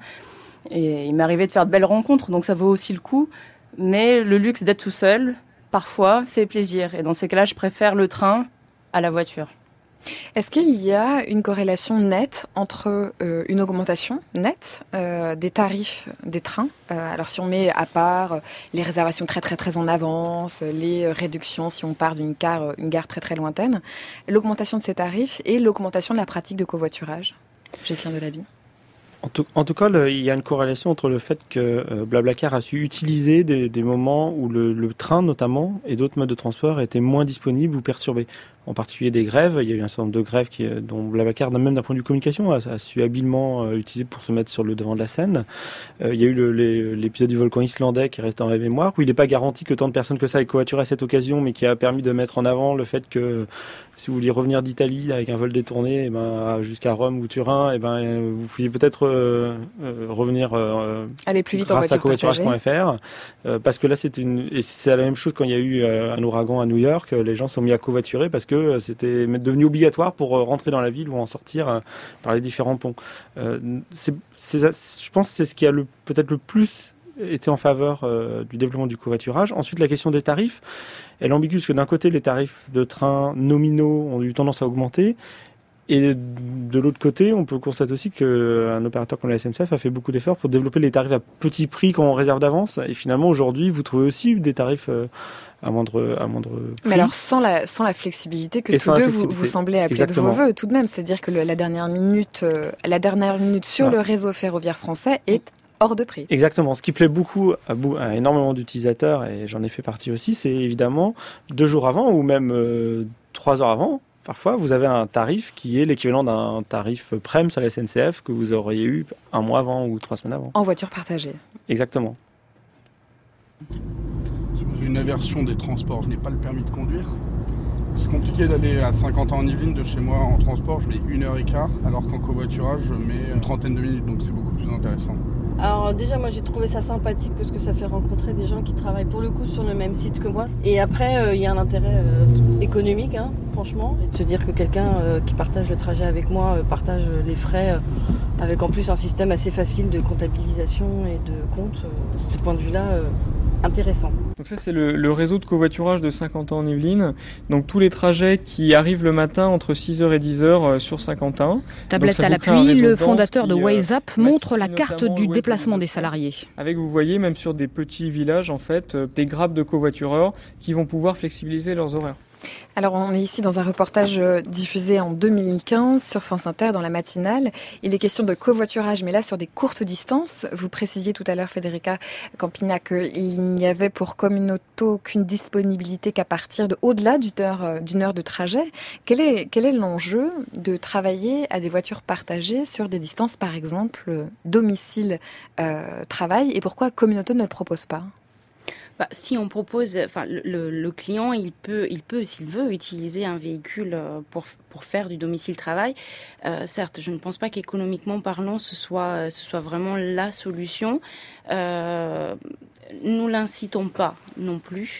Speaker 5: Et il m'est arrivé de faire de belles rencontres, donc ça vaut aussi le coup. Mais le luxe d'être tout seul... parfois, fait plaisir. Et dans ces cas-là, je préfère le train à la voiture.
Speaker 1: Est-ce qu'il y a une corrélation nette entre euh, une augmentation nette euh, des tarifs des trains, euh, alors si on met à part euh, les réservations très très très en avance, les euh, réductions si on part d'une gare, une gare très très lointaine, l'augmentation de ces tarifs et l'augmentation de la pratique de covoiturage, gestion de la vie?
Speaker 4: En tout, en tout cas, le, il y a une corrélation entre le fait que euh, Blablacar a su utiliser des, des moments où le, le train, notamment, et d'autres modes de transport étaient moins disponibles ou perturbés. En particulier des grèves. Il y a eu un certain nombre de grèves qui, dont Blablacar, même d'un point de vue communication, a, a su habilement euh, utiliser pour se mettre sur le devant de la scène. Euh, il y a eu le, les, l'épisode du volcan islandais qui reste dans la mémoire, où il n'est pas garanti que tant de personnes que ça aient covoituré à cette occasion, mais qui a permis de mettre en avant le fait que si vous vouliez revenir d'Italie avec un vol détourné, eh ben, jusqu'à Rome ou Turin, eh ben, vous pouviez peut-être euh, euh, revenir euh,
Speaker 1: aller plus vite
Speaker 4: grâce
Speaker 1: en
Speaker 4: à covoiturage point f r. Euh, parce que là, c'est une, et c'est la même chose quand il y a eu euh, un ouragan à New York. Les gens sont mis à covoiturer parce que c'était devenu obligatoire pour rentrer dans la ville ou en sortir euh, par les différents ponts. Euh, c'est, c'est, je pense que c'est ce qui a le, peut-être le plus été en faveur euh, du développement du covoiturage. Ensuite, la question des tarifs, elle est ambiguë parce que d'un côté, les tarifs de train nominaux ont eu tendance à augmenter. Et de l'autre côté, on peut constater aussi qu'un opérateur comme la S N C F a fait beaucoup d'efforts pour développer les tarifs à petit prix quand on réserve d'avance. Et finalement, aujourd'hui, vous trouvez aussi des tarifs euh, à moindre, à moindre prix.
Speaker 1: Mais alors, sans la, sans la flexibilité que tous deux vous, vous semblez appeler Exactement. de vos voeux, tout de même. C'est-à-dire que le, la dernière minute, euh, la dernière minute sur voilà. le réseau ferroviaire français est hors de prix.
Speaker 4: Exactement. Ce qui plaît beaucoup à, à énormément d'utilisateurs, et j'en ai fait partie aussi, c'est évidemment deux jours avant ou même euh, trois heures avant. Parfois, vous avez un tarif qui est l'équivalent d'un tarif Prems à la S N C F que vous auriez eu un mois avant ou trois semaines avant.
Speaker 1: En voiture partagée.
Speaker 4: Exactement.
Speaker 8: J'ai une aversion des transports. Je n'ai pas le permis de conduire. C'est compliqué d'aller à cinquante ans en Yvelines de chez moi en transport. Je mets une heure et quart, alors qu'en covoiturage, je mets une trentaine de minutes. Donc c'est beaucoup plus intéressant.
Speaker 9: Alors déjà, moi j'ai trouvé ça sympathique parce que ça fait rencontrer des gens qui travaillent pour le coup sur le même site que moi. Et après, il euh, y a un intérêt euh, économique, hein, franchement. Et de se dire que quelqu'un euh, qui partage le trajet avec moi euh, partage les frais euh, avec en plus un système assez facile de comptabilisation et de compte. Euh, ce point de vue-là, euh, intéressant.
Speaker 10: Donc ça c'est le, le réseau de covoiturage de Saint-Quentin en Yvelines. Donc tous les trajets qui arrivent le matin entre six heures et dix heures euh, sur Saint-Quentin.
Speaker 11: Tablette à l'appui, le fondateur de WazeUp euh, montre la carte du déplacement des salariés.
Speaker 10: Avec, vous voyez, même sur des petits villages, en fait, euh, des grappes de covoitureurs qui vont pouvoir flexibiliser leurs horaires.
Speaker 1: Alors, on est ici dans un reportage diffusé en deux mille quinze sur France Inter dans la matinale. Il est question de covoiturage, mais là sur des courtes distances. Vous précisiez tout à l'heure, Federica Campina, qu'il n'y avait pour Communauto qu'une disponibilité qu'à partir de au-delà d'une heure, d'une heure de trajet. Quel est, quel est l'enjeu de travailler à des voitures partagées sur des distances, par exemple, domicile-travail, euh, et pourquoi Communauto ne le propose pas ?
Speaker 6: Bah, si on propose, enfin, le, le client, il peut, il peut, s'il veut, utiliser un véhicule pour pour faire du domicile-travail. Euh, certes, je ne pense pas qu'économiquement parlant, ce soit, ce soit vraiment la solution. Euh, nous l'incitons pas non plus.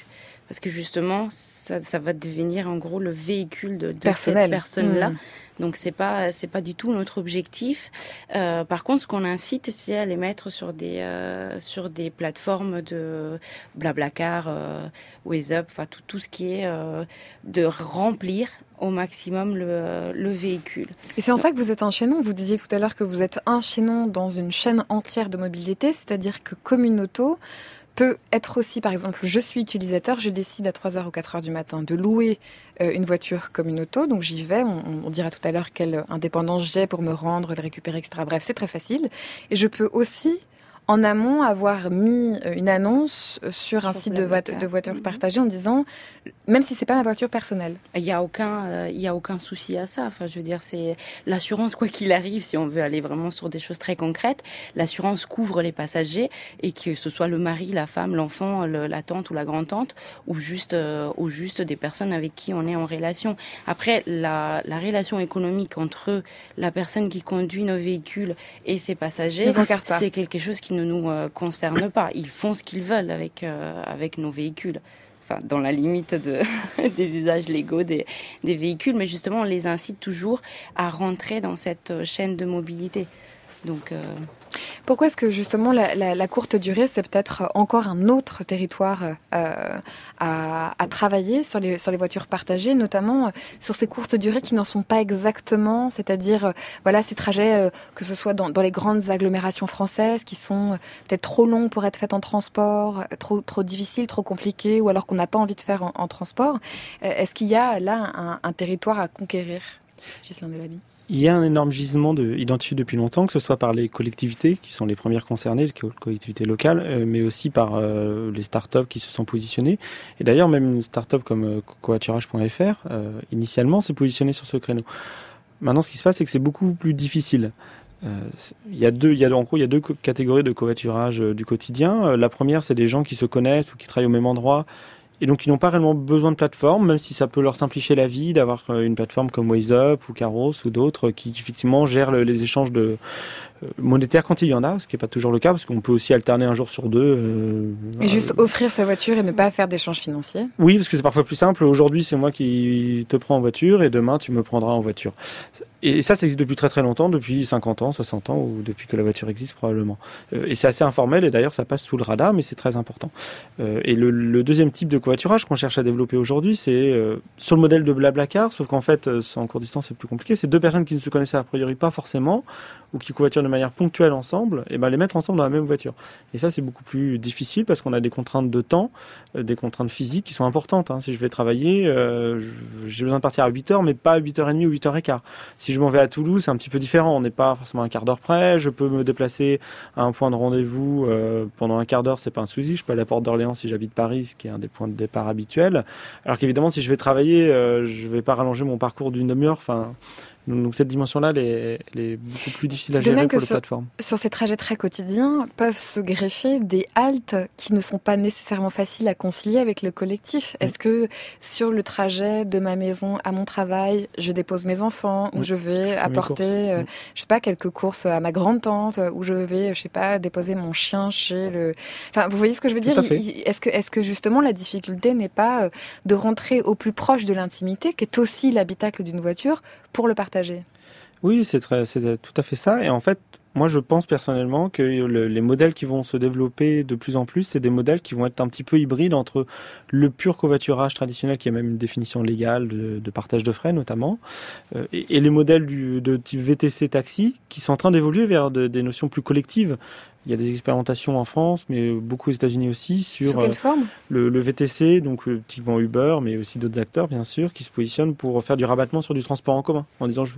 Speaker 6: parce que justement, ça, ça va devenir en gros le véhicule de, de
Speaker 1: Personnel.
Speaker 6: cette personne-là.
Speaker 1: Mmh.
Speaker 6: Donc c'est pas c'est pas du tout notre objectif. Euh, par contre, ce qu'on incite, c'est à les mettre sur des euh, sur des plateformes de Blablacar, euh, WhatsApp, enfin tout tout ce qui est euh, de remplir au maximum le, le véhicule.
Speaker 1: Et c'est en ça que vous êtes un chaînon. Vous disiez tout à l'heure que vous êtes un chaînon dans une chaîne entière de mobilité, c'est-à-dire que Communauto peut être aussi, par exemple, je suis utilisateur, je décide à trois heures ou quatre heures du matin de louer euh, une voiture Communauto, donc j'y vais, on, on dira tout à l'heure quelle indépendance j'ai pour me rendre, le récupérer, et cetera. Bref, c'est très facile. Et je peux aussi, en amont, avoir mis une annonce sur, sur un site de, vo- de voitures partagées en disant, même si c'est pas ma voiture personnelle.
Speaker 6: Il y a aucun, euh, il y a aucun souci à ça. Enfin, je veux dire, c'est l'assurance, quoi qu'il arrive, si on veut aller vraiment sur des choses très concrètes, l'assurance couvre les passagers, et que ce soit le mari, la femme, l'enfant, le, la tante ou la grand-tante, ou juste, euh, ou juste des personnes avec qui on est en relation. Après, la, la relation économique entre la personne qui conduit nos véhicules et ses passagers, c'est quelque chose qui ne nous euh, concerne pas. Ils font ce qu'ils veulent avec, euh, avec nos véhicules. Enfin, dans la limite de, des usages légaux des, des véhicules, mais justement, on les incite toujours à rentrer dans cette chaîne de mobilité. Donc, euh...
Speaker 1: pourquoi est-ce que justement la, la, la courte durée, c'est peut-être encore un autre territoire euh, à, à travailler sur les, sur les voitures partagées, notamment sur ces courtes durées qui n'en sont pas exactement, c'est-à-dire euh, voilà, ces trajets, euh, que ce soit dans, dans les grandes agglomérations françaises, qui sont euh, peut-être trop longs pour être faits en transport, euh, trop, trop difficiles, trop compliqués, ou alors qu'on n'a pas envie de faire en, en transport. Euh, est-ce qu'il y a là un, un territoire à conquérir, Ghislain Delaby ?
Speaker 4: Il y a un énorme gisement de, identifié depuis longtemps, que ce soit par les collectivités, qui sont les premières concernées, les collectivités locales, euh, mais aussi par euh, les startups qui se sont positionnées. Et d'ailleurs, même une startup comme euh, covoiturage point f r, euh, initialement, s'est positionnée sur ce créneau. Maintenant, ce qui se passe, c'est que c'est beaucoup plus difficile. Euh, il y a deux, il y a, en gros, il y a deux catégories de covoiturage euh, du quotidien. Euh, la première, c'est des gens qui se connaissent ou qui travaillent au même endroit, et donc ils n'ont pas réellement besoin de plateforme, même si ça peut leur simplifier la vie d'avoir une plateforme comme WhatsApp ou Caros ou d'autres qui, qui effectivement gèrent le, les échanges de euh, monétaires quand il y en a, ce qui n'est pas toujours le cas, parce qu'on peut aussi alterner un jour sur deux. Euh,
Speaker 1: et juste euh, offrir sa voiture et ne pas faire d'échanges financiers.
Speaker 4: Oui, parce que c'est parfois plus simple. Aujourd'hui, c'est moi qui te prends en voiture et demain, tu me prendras en voiture. Et ça, ça existe depuis très très longtemps, depuis cinquante ans, soixante ans, ou depuis que la voiture existe probablement. Euh, et c'est assez informel, et d'ailleurs ça passe sous le radar, mais c'est très important. Euh, et le, le deuxième type de covoiturage qu'on cherche à développer aujourd'hui, c'est euh, sur le modèle de Blablacar, sauf qu'en fait, euh, en courte distance, c'est plus compliqué. C'est deux personnes qui ne se connaissaient a priori pas forcément, ou qui covoiturent de manière ponctuelle ensemble, et ben les mettre ensemble dans la même voiture. Et ça, c'est beaucoup plus difficile parce qu'on a des contraintes de temps, euh, des contraintes physiques qui sont importantes. Hein. Si je vais travailler, euh, j'ai besoin de partir à huit heures, mais pas à huit heures trente ou huit heures quinze. Si je m'en vais à Toulouse, c'est un petit peu différent. On n'est pas forcément un quart d'heure près. Je peux me déplacer à un point de rendez-vous euh, pendant un quart d'heure, c'est pas un souci. Je peux aller à Porte d'Orléans si j'habite Paris, ce qui est un des points de départ habituels. Alors qu'évidemment, si je vais travailler, euh, je vais pas rallonger mon parcours d'une demi-heure. Enfin, donc cette dimension-là, elle est, elle est beaucoup plus difficile à gérer pour les
Speaker 1: sur,
Speaker 4: plateformes.
Speaker 1: Sur ces trajets très quotidiens, peuvent se greffer des haltes qui ne sont pas nécessairement faciles à concilier avec le collectif. Oui. Est-ce que sur le trajet de ma maison à mon travail, je dépose mes enfants, oui. ou je vais je apporter, euh, oui. je sais pas, quelques courses à ma grande-tante, ou je vais, je sais pas, déposer mon chien chez le... Enfin, vous voyez ce que je veux dire ? Est-ce que, est-ce que justement la difficulté n'est pas de rentrer au plus proche de l'intimité, qui est aussi l'habitacle d'une voiture, pour le partager ?
Speaker 4: Oui, c'est, très, c'est tout à fait ça. Et en fait, moi, je pense personnellement que le, les modèles qui vont se développer de plus en plus, c'est des modèles qui vont être un petit peu hybrides entre le pur covoiturage traditionnel, qui a même une définition légale de, de partage de frais notamment, euh, et, et les modèles du, de type V T C taxi, qui sont en train d'évoluer vers de, des notions plus collectives. Il y a des expérimentations en France, mais beaucoup aux États-Unis aussi, sur
Speaker 1: Sous quelle forme ?
Speaker 4: le, le V T C, donc le, typiquement Uber, mais aussi d'autres acteurs, bien sûr, qui se positionnent pour faire du rabattement sur du transport en commun, en disant... Je,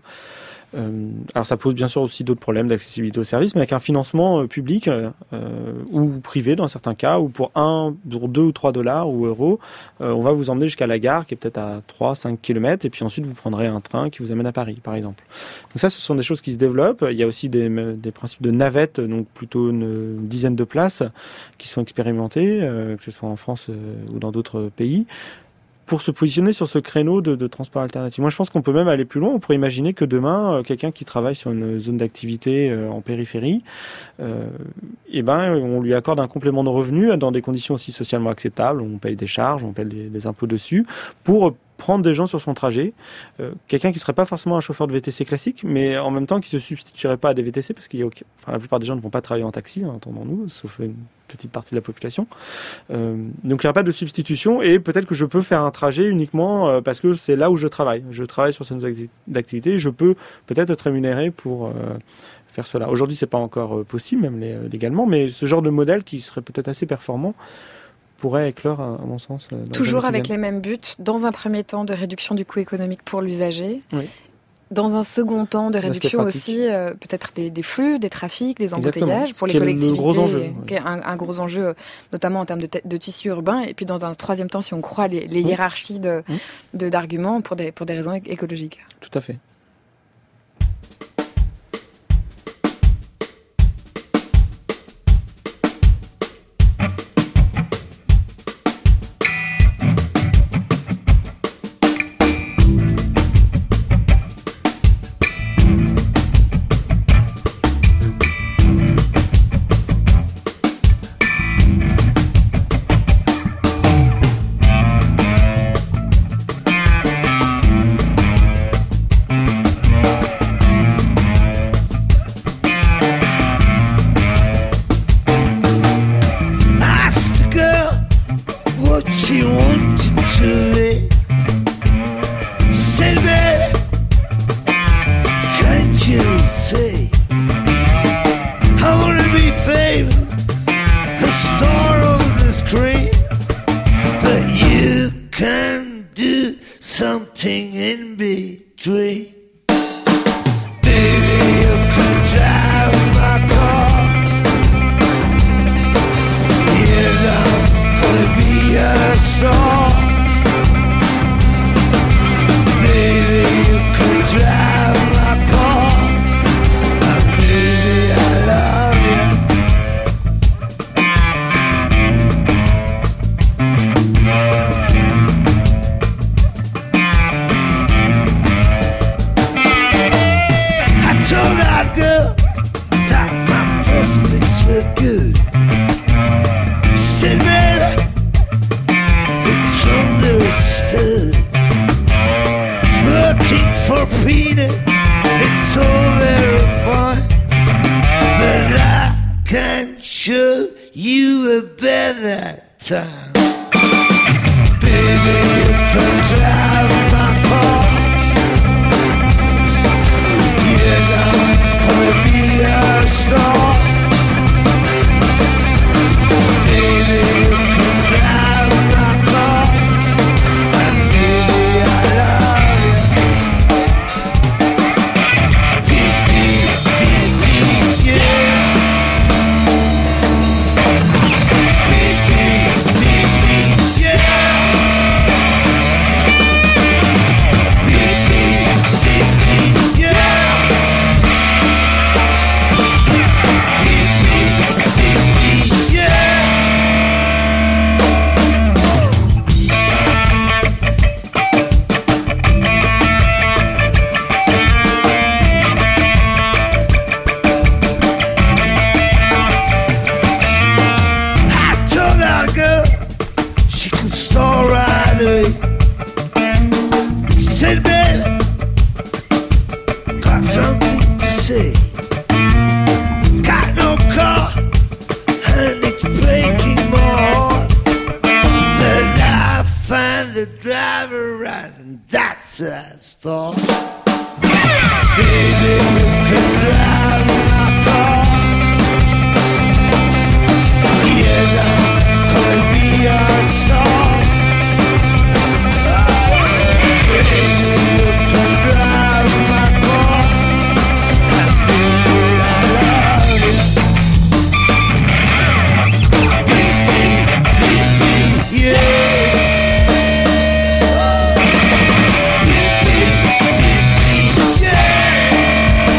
Speaker 4: Euh, alors ça pose bien sûr aussi d'autres problèmes d'accessibilité aux services, mais avec un financement euh, public euh, ou privé dans certains cas, ou pour un, pour deux ou trois dollars ou euros, euh, on va vous emmener jusqu'à la gare qui est peut-être à trois à cinq kilomètres, et puis ensuite vous prendrez un train qui vous amène à Paris, par exemple. Donc ça, ce sont des choses qui se développent. Il y a aussi des, des principes de navette, donc plutôt une dizaine de places qui sont expérimentés, euh, que ce soit en France euh, ou dans d'autres pays. pour se positionner sur ce créneau de, de transport alternatif. Moi, je pense qu'on peut même aller plus loin. On pourrait imaginer que demain, euh, quelqu'un qui travaille sur une zone d'activité euh, en périphérie, euh, eh ben, on lui accorde un complément de revenu dans des conditions aussi socialement acceptables. On paye des charges, on paye des, des impôts dessus, pour prendre des gens sur son trajet. Euh, quelqu'un qui serait pas forcément un chauffeur de V T C classique, mais en même temps qui se substituerait pas à des V T C, parce qu'il y a aucun... enfin, la plupart des gens ne vont pas travailler en taxi, hein, entendons-nous, sauf une petite partie de la population. Euh, donc il n'y aura pas de substitution, et peut-être que je peux faire un trajet uniquement euh, parce que c'est là où je travaille. Je travaille sur cette acti- d'activité, je peux peut-être être rémunéré pour euh, faire cela. Aujourd'hui, c'est pas encore euh, possible, même les, légalement, mais ce genre de modèle qui serait peut-être assez performant pourrait éclore, à mon sens.
Speaker 1: Toujours avec les mêmes buts, dans un premier temps de réduction du coût économique pour l'usager, oui. Dans un second temps de réduction aussi euh, peut-être des, des flux, des trafics, des embouteillages pour les collectivités,
Speaker 4: gros enjeu,
Speaker 1: qui est un, un gros enjeu notamment en termes de, t- de tissu urbain, et puis dans un troisième temps, si on croit les, les hiérarchies de, mmh. de, d'arguments pour des, pour des raisons écologiques.
Speaker 4: Tout à fait.
Speaker 12: Yeah.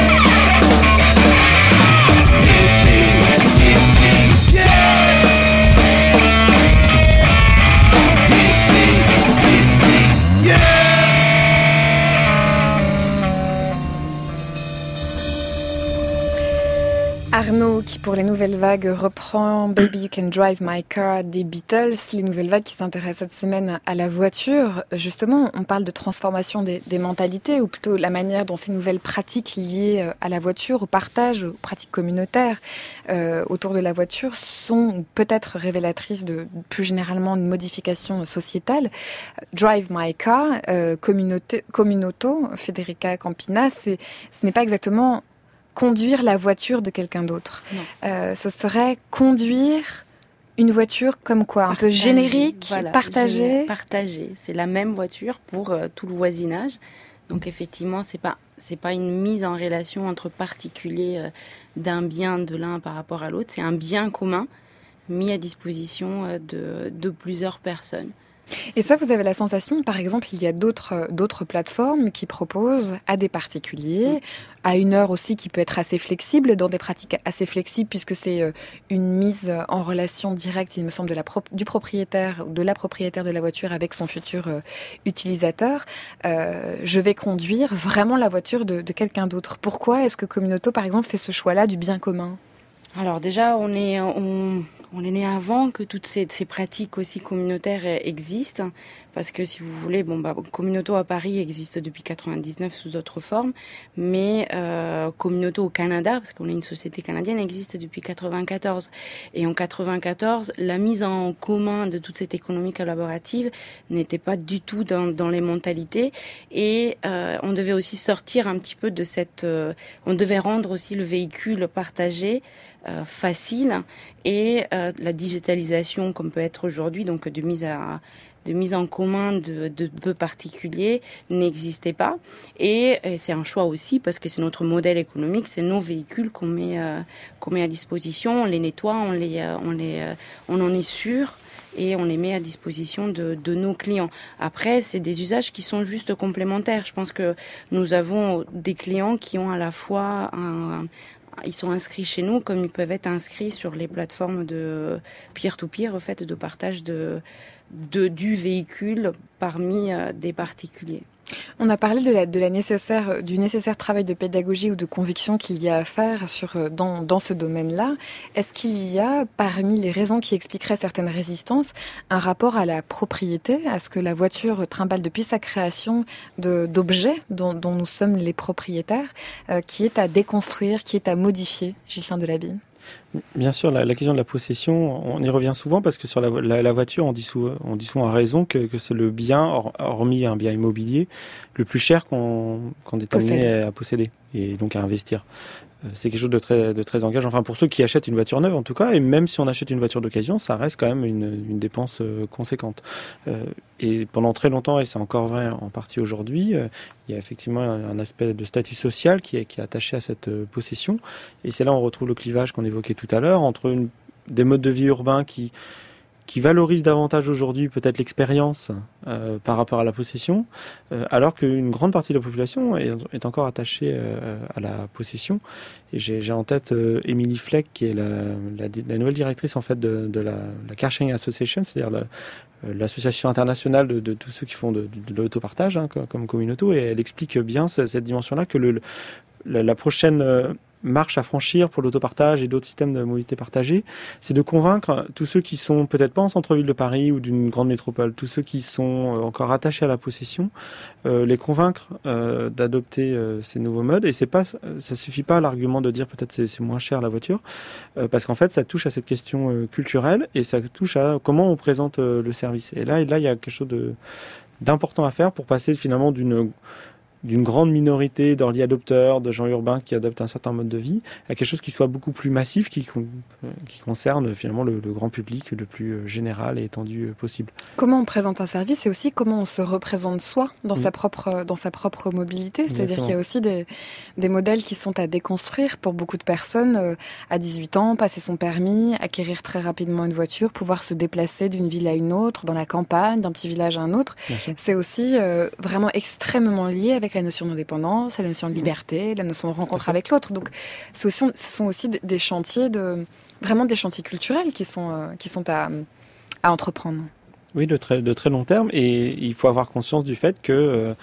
Speaker 1: Arnaud, qui pour les nouvelles vagues reprend Baby You Can Drive My Car des Beatles, les nouvelles vagues qui s'intéressent cette semaine à la voiture. Justement, on parle de transformation des, des mentalités, ou plutôt la manière dont ces nouvelles pratiques liées à la voiture, au partage, aux pratiques communautaires euh, autour de la voiture sont peut-être révélatrices de plus généralement une modification sociétale. Drive My Car, euh, communauté, communauto, Federica Campina, c'est, ce n'est pas exactement conduire la voiture de quelqu'un d'autre. Euh, ce serait conduire une voiture comme quoi, un
Speaker 6: partagé,
Speaker 1: peu générique,
Speaker 6: voilà,
Speaker 1: partagée.
Speaker 6: Partagée. C'est la même voiture pour euh, tout le voisinage. Donc effectivement, c'est pas c'est pas une mise en relation entre particuliers euh, d'un bien de l'un par rapport à l'autre. C'est un bien commun mis à disposition euh, de de plusieurs personnes.
Speaker 1: Et ça, vous avez la sensation, par exemple, il y a d'autres d'autres plateformes qui proposent à des particuliers, mmh. à une heure aussi qui peut être assez flexible, dans des pratiques assez flexibles, puisque c'est une mise en relation directe, il me semble, de la pro- du propriétaire ou de la propriétaire de la voiture avec son futur euh, utilisateur. Euh, je vais conduire vraiment la voiture de, de quelqu'un d'autre. Pourquoi est-ce que Communauto, par exemple, fait ce choix-là du bien commun ?
Speaker 6: Alors déjà, on est... On... On est né avant que toutes ces, ces pratiques aussi communautaires existent, parce que si vous voulez, bon bah Communauto à Paris existe depuis quatre-vingt-dix-neuf sous d'autres formes, mais euh, Communauto au Canada, parce qu'on est une société canadienne, existe depuis quatre-vingt-quatorze. Et en quatre-vingt-quatorze, la mise en commun de toute cette économie collaborative n'était pas du tout dans, dans les mentalités, et euh, on devait aussi sortir un petit peu de cette, euh, on devait rendre aussi le véhicule partagé Euh, facile, et euh, la digitalisation comme peut être aujourd'hui, donc de mise à de mise en commun de, de peu particuliers n'existait pas, et, et c'est un choix aussi parce que c'est notre modèle économique, c'est nos véhicules qu'on met euh, qu'on met à disposition, on les nettoie, on les euh, on les euh, on en est sûr, et on les met à disposition de, de nos clients. Après, c'est des usages qui sont juste complémentaires. Je pense que nous avons des clients qui ont à la fois un, un ils sont inscrits chez nous comme ils peuvent être inscrits sur les plateformes de peer-to-peer, en fait, de partage de, de, du véhicule parmi euh, des particuliers.
Speaker 1: On a parlé de la, de la nécessaire, du nécessaire travail de pédagogie ou de conviction qu'il y a à faire sur, dans, dans ce domaine-là. Est-ce qu'il y a, parmi les raisons qui expliqueraient certaines résistances, un rapport à la propriété, à ce que la voiture trimballe depuis sa création de, d'objets dont, dont nous sommes les propriétaires, euh, qui est à déconstruire, qui est à modifier, Ghislain Delabine?
Speaker 4: Bien sûr, la, la question de la possession, on y revient souvent parce que sur la, la, la voiture, on dit, sou, on dit souvent à raison que, que c'est le bien, or, hormis un bien immobilier, le plus cher qu'on, qu'on est amené à posséder et donc à investir. C'est quelque chose de très, de très engageant. Enfin, pour ceux qui achètent une voiture neuve, en tout cas, et même si on achète une voiture d'occasion, ça reste quand même une, une dépense euh, conséquente. Euh, et pendant très longtemps, et c'est encore vrai en partie aujourd'hui, euh, il y a effectivement un, un aspect de statut social qui est, qui est attaché à cette euh, possession. Et c'est là où on retrouve le clivage qu'on évoquait tout à l'heure entre une, des modes de vie urbains qui qui valorise davantage aujourd'hui peut-être l'expérience euh, par rapport à la possession, euh, alors qu'une grande partie de la population est, est encore attachée euh, à la possession. Et j'ai, j'ai en tête euh, Émilie Fleck, qui est la, la, la nouvelle directrice en fait de, de la, la Car Sharing Association, c'est-à-dire la, l'association internationale de, de tous ceux qui font de, de, de l'autopartage, hein, comme, comme Communauto, et elle explique bien cette, cette dimension-là, que le, la, la prochaine euh, marche à franchir pour l'autopartage et d'autres systèmes de mobilité partagée, c'est de convaincre tous ceux qui sont peut-être pas en centre-ville de Paris ou d'une grande métropole, tous ceux qui sont encore attachés à la possession, euh, les convaincre euh, d'adopter euh, ces nouveaux modes. Et c'est pas, ça suffit pas l'argument de dire peut-être c'est, c'est moins cher la voiture, euh, parce qu'en fait ça touche à cette question euh, culturelle et ça touche à comment on présente euh, le service. Et là, et là il y a quelque chose de d'important à faire pour passer finalement d'une d'une grande minorité d'early adopteurs, de gens urbains qui adoptent un certain mode de vie, à quelque chose qui soit beaucoup plus massif, qui, qui concerne finalement le, le grand public le plus général et étendu possible.
Speaker 1: Comment on présente un service et aussi comment on se représente soi dans, mmh. sa, propre, dans sa propre mobilité. C'est-à-dire Exactement. Qu'il y a aussi des, des modèles qui sont à déconstruire pour beaucoup de personnes. Euh, à dix-huit ans, passer son permis, acquérir très rapidement une voiture, pouvoir se déplacer d'une ville à une autre, dans la campagne, d'un petit village à un autre. C'est aussi euh, vraiment extrêmement lié avec la notion d'indépendance, la notion de liberté, la notion de rencontre avec l'autre. Donc, c'est aussi, ce sont aussi des chantiers de, vraiment des chantiers culturels qui sont, euh, qui sont à, à entreprendre.
Speaker 4: Oui, de très, de très long terme. Et il faut avoir conscience du fait que, euh,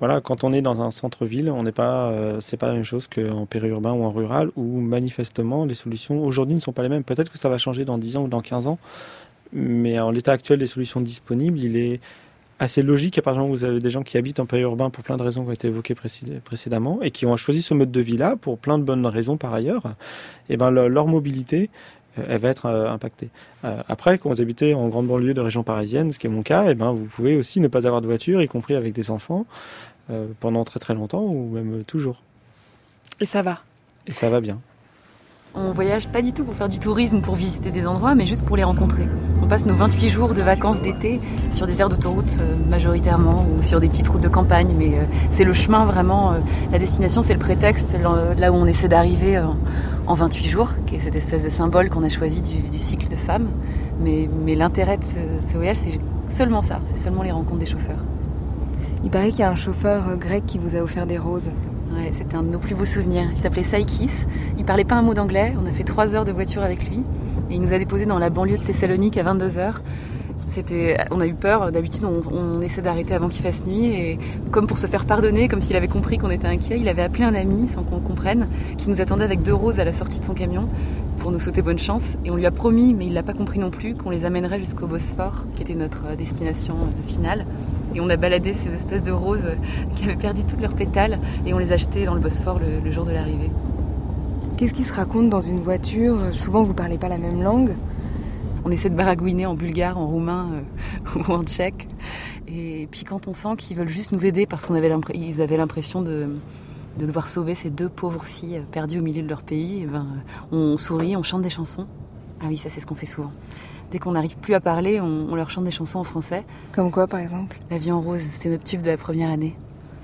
Speaker 4: voilà, quand on est dans un centre-ville, on n'est pas, euh, c'est pas la même chose qu'en périurbain ou en rural, où manifestement les solutions aujourd'hui ne sont pas les mêmes. Peut-être que ça va changer dans dix ans ou dans quinze ans, mais en l'état actuel des solutions disponibles, il est assez logique, à partir du moment où vous avez des gens qui habitent en périurbain pour plein de raisons qui ont été évoquées précédemment et qui ont choisi ce mode de vie-là pour plein de bonnes raisons par ailleurs, et ben le, leur mobilité, euh, elle va être euh, impactée. Euh, après, quand vous habitez en grande banlieue de région parisienne, ce qui est mon cas, et ben vous pouvez aussi ne pas avoir de voiture, y compris avec des enfants, euh, pendant très très longtemps ou même toujours.
Speaker 1: Et ça va.
Speaker 4: Et ça va bien.
Speaker 12: On voyage pas du tout pour faire du tourisme, pour visiter des endroits, mais juste pour les rencontrer. On passe nos vingt-huit jours de vacances d'été sur des aires d'autoroute euh, majoritairement ou sur des petites routes de campagne, mais euh, c'est le chemin vraiment, euh, la destination c'est le prétexte, là où on essaie d'arriver euh, en vingt-huit jours, qui est cette espèce de symbole qu'on a choisi du, du cycle de femmes. Mais, mais l'intérêt de ce, ce voyage, c'est seulement ça, c'est seulement les rencontres des chauffeurs.
Speaker 1: Il paraît qu'il y a un chauffeur grec qui vous a offert des roses.
Speaker 12: Ouais, c'était un de nos plus beaux souvenirs. Il s'appelait Saikis. Il parlait pas un mot d'anglais. On a fait trois heures de voiture avec lui. Et il nous a déposés dans la banlieue de Thessalonique à vingt-deux heures. C'était, on a eu peur. D'habitude, on, on essaie d'arrêter avant qu'il fasse nuit. Et comme pour se faire pardonner, comme s'il avait compris qu'on était inquiets, il avait appelé un ami, sans qu'on le comprenne, qui nous attendait avec deux roses à la sortie de son camion pour nous souhaiter bonne chance. Et on lui a promis, mais il l'a pas compris non plus, qu'on les amènerait jusqu'au Bosphore, qui était notre destination finale. Et on a baladé ces espèces de roses qui avaient perdu toutes leurs pétales et on les a jetées dans le Bosphore le, le jour de l'arrivée.
Speaker 1: Qu'est-ce qui se raconte dans une voiture ? Souvent, vous parlez pas la même langue.
Speaker 12: On essaie de baragouiner en bulgare, en roumain euh, ou en tchèque. Et puis quand on sent qu'ils veulent juste nous aider parce qu'ils avait avaient l'impression de, de devoir sauver ces deux pauvres filles perdues au milieu de leur pays, et ben, on sourit, on chante des chansons. Ah oui, ça c'est ce qu'on fait souvent. Dès qu'on n'arrive plus à parler, on, on leur chante des chansons en français.
Speaker 1: Comme quoi, par exemple ?
Speaker 12: La vie en rose, c'était notre tube de la première année.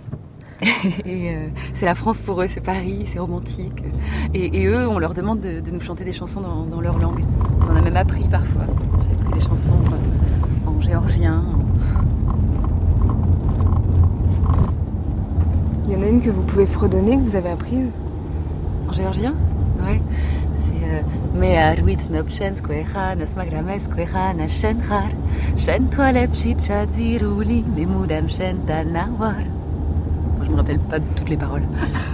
Speaker 12: Et euh, c'est la France pour eux, c'est Paris, c'est romantique. Et, et eux, on leur demande de, de nous chanter des chansons dans, dans leur langue. On en a même appris parfois. J'ai appris des chansons en, en géorgien.
Speaker 1: Il y en a une que vous pouvez fredonner, que vous avez apprise ?
Speaker 12: En géorgien ? Ouais. Me arwit nopchen squeha nas magrame squeha na shenhar shen toilep chicha ziruli me mudam shen tanawar. Je me rappelle pas de toutes les paroles.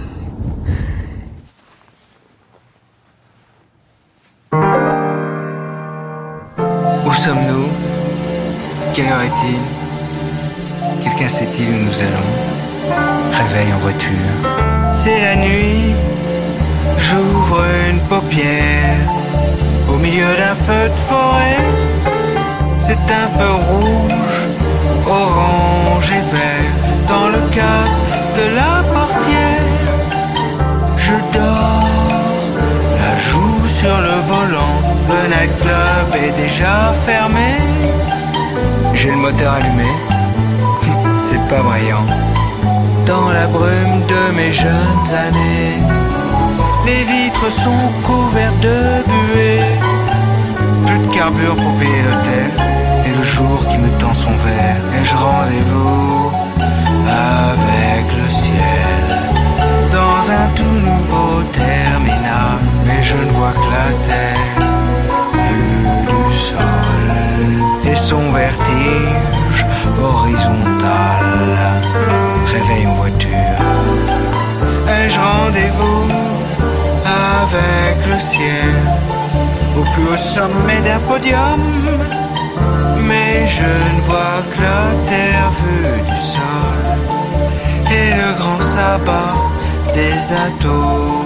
Speaker 13: Où sommes-nous ? Quelle heure est-il ? Quelqu'un sait-il où nous allons ? Réveil en voiture. C'est la nuit. J'ouvre une paupière au milieu d'un feu de forêt. C'est un feu rouge, orange et vert dans le cadre de la portière. Je dors, la joue sur le volant. Le nightclub est déjà fermé. J'ai le moteur allumé, c'est pas brillant. Dans la brume de mes jeunes années, les vitres sont couvertes de buée. Plus de carburant pour payer l'hôtel. Et le jour qui me tend son verre. Ai-je rendez-vous avec le ciel dans un tout nouveau terminal. Mais je ne vois que la terre vue du sol et son vertige horizontal. Réveil en voiture. Ai-je rendez-vous avec le ciel, au plus haut sommet d'un podium? Mais je ne vois que la terre vue du sol et le grand sabbat des atomes.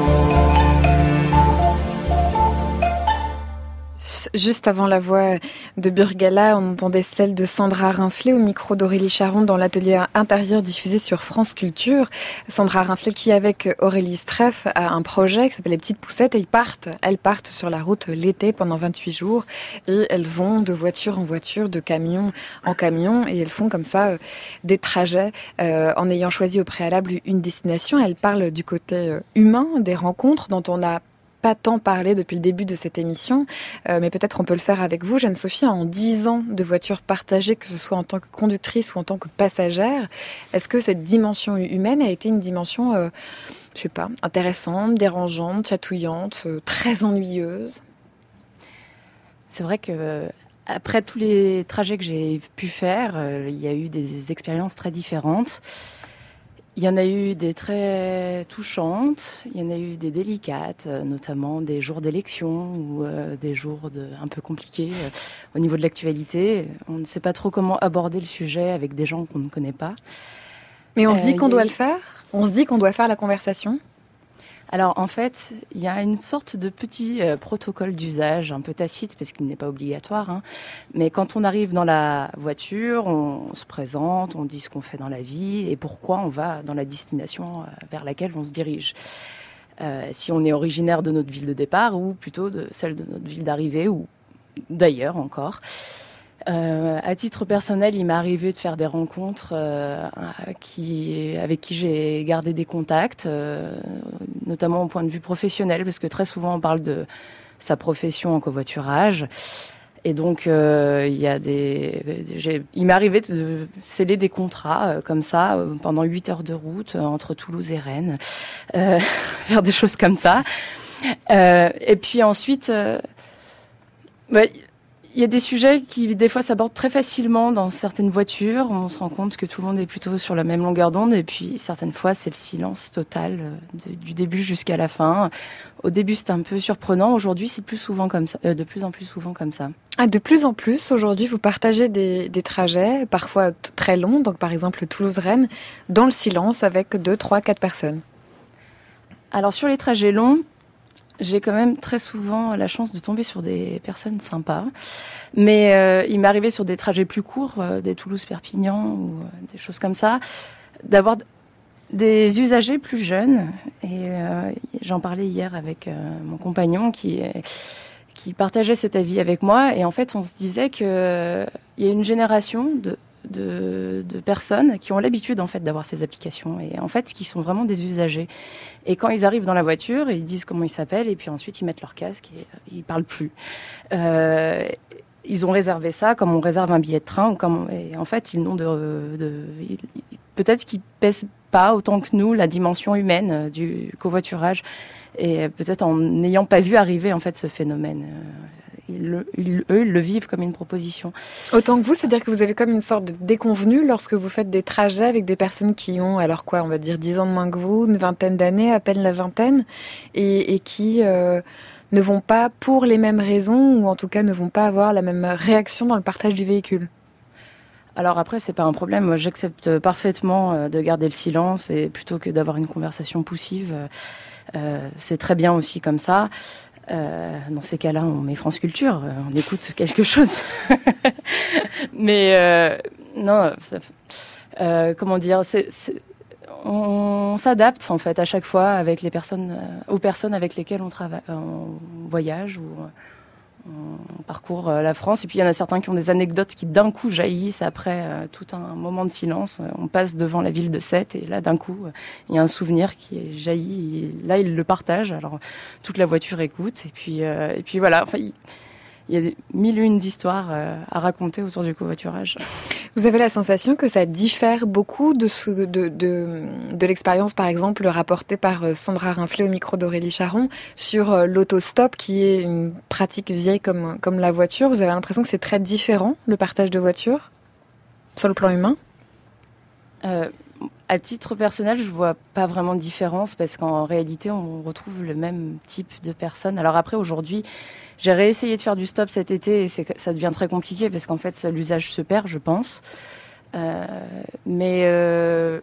Speaker 1: Juste avant la voix de Burgala, on entendait celle de Sandra Rinflet au micro d'Aurélie Charon dans l'atelier intérieur diffusé sur France Culture. Sandra Rinflet qui, avec Aurélie Streff, a un projet qui s'appelle Les Petites Poussettes et ils partent, elles partent sur la route l'été pendant vingt-huit jours et elles vont de voiture en voiture, de camion en camion et elles font comme ça euh, des trajets euh, en ayant choisi au préalable une destination. Elles parlent du côté euh, humain, des rencontres dont on a pas tant parlé depuis le début de cette émission, euh, mais peut-être on peut le faire avec vous, Jeanne-Sophie, en dix ans de voiture partagée, que ce soit en tant que conductrice ou en tant que passagère. Est-ce que cette dimension humaine a été une dimension, euh, je sais pas, intéressante, dérangeante, chatouillante, euh, très ennuyeuse ?
Speaker 5: C'est vrai que après tous les trajets que j'ai pu faire, euh, il y a eu des expériences très différentes. Il y en a eu des très touchantes, il y en a eu des délicates, notamment des jours d'élection ou euh, des jours de, un peu compliqués euh, au niveau de l'actualité. On ne sait pas trop comment aborder le sujet avec des gens qu'on ne connaît pas.
Speaker 1: Mais on se dit
Speaker 5: Euh,
Speaker 1: qu'on
Speaker 5: il y a
Speaker 1: doit
Speaker 5: eu-
Speaker 1: le faire. On se dit qu'on doit faire la conversation.
Speaker 5: Alors en fait, il y a une sorte de petit euh, protocole d'usage, un peu tacite parce qu'il n'est pas obligatoire. Hein. Mais quand on arrive dans la voiture, on, on se présente, on dit ce qu'on fait dans la vie et pourquoi on va dans la destination euh, vers laquelle on se dirige. Euh, si on est originaire de notre ville de départ ou plutôt de celle de notre ville d'arrivée ou d'ailleurs encore. Euh, à titre personnel, il m'est arrivé de faire des rencontres euh, qui, avec qui j'ai gardé des contacts, euh, notamment au point de vue professionnel, parce que très souvent on parle de sa profession en covoiturage. Et donc, euh, il y a des, j'ai, il m'est arrivé de sceller des contrats euh, comme ça euh, pendant huit heures de route euh, entre Toulouse et Rennes, euh, faire des choses comme ça. Euh, et puis ensuite, euh, bah, il y a des sujets qui, des fois, s'abordent très facilement dans certaines voitures. On se rend compte que tout le monde est plutôt sur la même longueur d'onde. Et puis, certaines fois, c'est le silence total euh, de- du début jusqu'à la fin. Au début, c'était un peu surprenant. Aujourd'hui, c'est plus souvent comme ça, euh, de plus en plus souvent comme ça.
Speaker 1: Ah, de plus en plus, aujourd'hui, vous partagez des, des trajets, parfois t- très longs, donc par exemple Toulouse-Rennes, dans le silence avec deux, trois, quatre personnes.
Speaker 5: Alors, sur les trajets longs, j'ai quand même très souvent la chance de tomber sur des personnes sympas. Mais euh, il m'est arrivé sur des trajets plus courts, euh, des Toulouse-Perpignan ou euh, des choses comme ça, d'avoir d- des usagers plus jeunes. Et euh, j'en parlais hier avec euh, mon compagnon qui, est- qui partageait cet avis avec moi. Et en fait, on se disait qu'il y a une génération de, de, de personnes qui ont l'habitude en fait d'avoir ces applications et en fait qui sont vraiment des usagers. Et quand ils arrivent dans la voiture, ils disent comment ils s'appellent et puis ensuite ils mettent leur casque et euh, ils parlent plus. Euh, ils ont réservé ça comme on réserve un billet de train ou comme et en fait ils n'ont de, de ils- ils- peut-être qu'ils pèsent pas autant que nous la dimension humaine euh, du covoiturage et peut-être en n'ayant pas vu arriver en fait ce phénomène. Euh, ils le- ils- eux, ils le vivent comme une proposition.
Speaker 1: Autant que vous, c'est-à-dire que vous avez comme une sorte de déconvenue lorsque vous faites des trajets avec des personnes qui ont, alors quoi, on va dire dix ans de moins que vous, une vingtaine d'années, à peine la vingtaine, et, et qui euh, ne vont pas pour les mêmes raisons, ou en tout cas ne vont pas avoir la même réaction dans le partage du véhicule.
Speaker 5: Alors après, c'est pas un problème. Moi, j'accepte parfaitement euh, de garder le silence et plutôt que d'avoir une conversation poussive, euh, euh, c'est très bien aussi comme ça. Euh, dans ces cas-là, on met France Culture, euh, on écoute quelque chose. Mais euh, non, ça, euh, comment dire, c'est, c'est, on s'adapte en fait à chaque fois avec les personnes, euh, aux personnes avec lesquelles on travaille, on voyage ou on parcourt euh, la France. Et puis il y en a certains qui ont des anecdotes qui d'un coup jaillissent après euh, tout un moment de silence. On passe devant la ville de Sète et là d'un coup euh, il y a un souvenir qui est jailli. Et là ils le partagent. Alors toute la voiture écoute. Et puis euh, et puis voilà. Enfin il, il y a des mille et une d'histoires euh, à raconter autour du covoiturage.
Speaker 1: Vous avez la sensation que ça diffère beaucoup de, ce, de, de, de l'expérience, par exemple, rapportée par Sandra Rinflet au micro d'Aurélie Charon sur euh, l'autostop, qui est une pratique vieille comme, comme la voiture. Vous avez l'impression que c'est très différent, le partage de voitures, sur le plan humain ?
Speaker 5: Euh, à titre personnel, je vois pas vraiment de différence parce qu'en réalité, on retrouve le même type de personnes. Alors après, aujourd'hui, j'ai réessayé de faire du stop cet été et c'est, ça devient très compliqué parce qu'en fait, l'usage se perd, je pense. Euh, mais euh,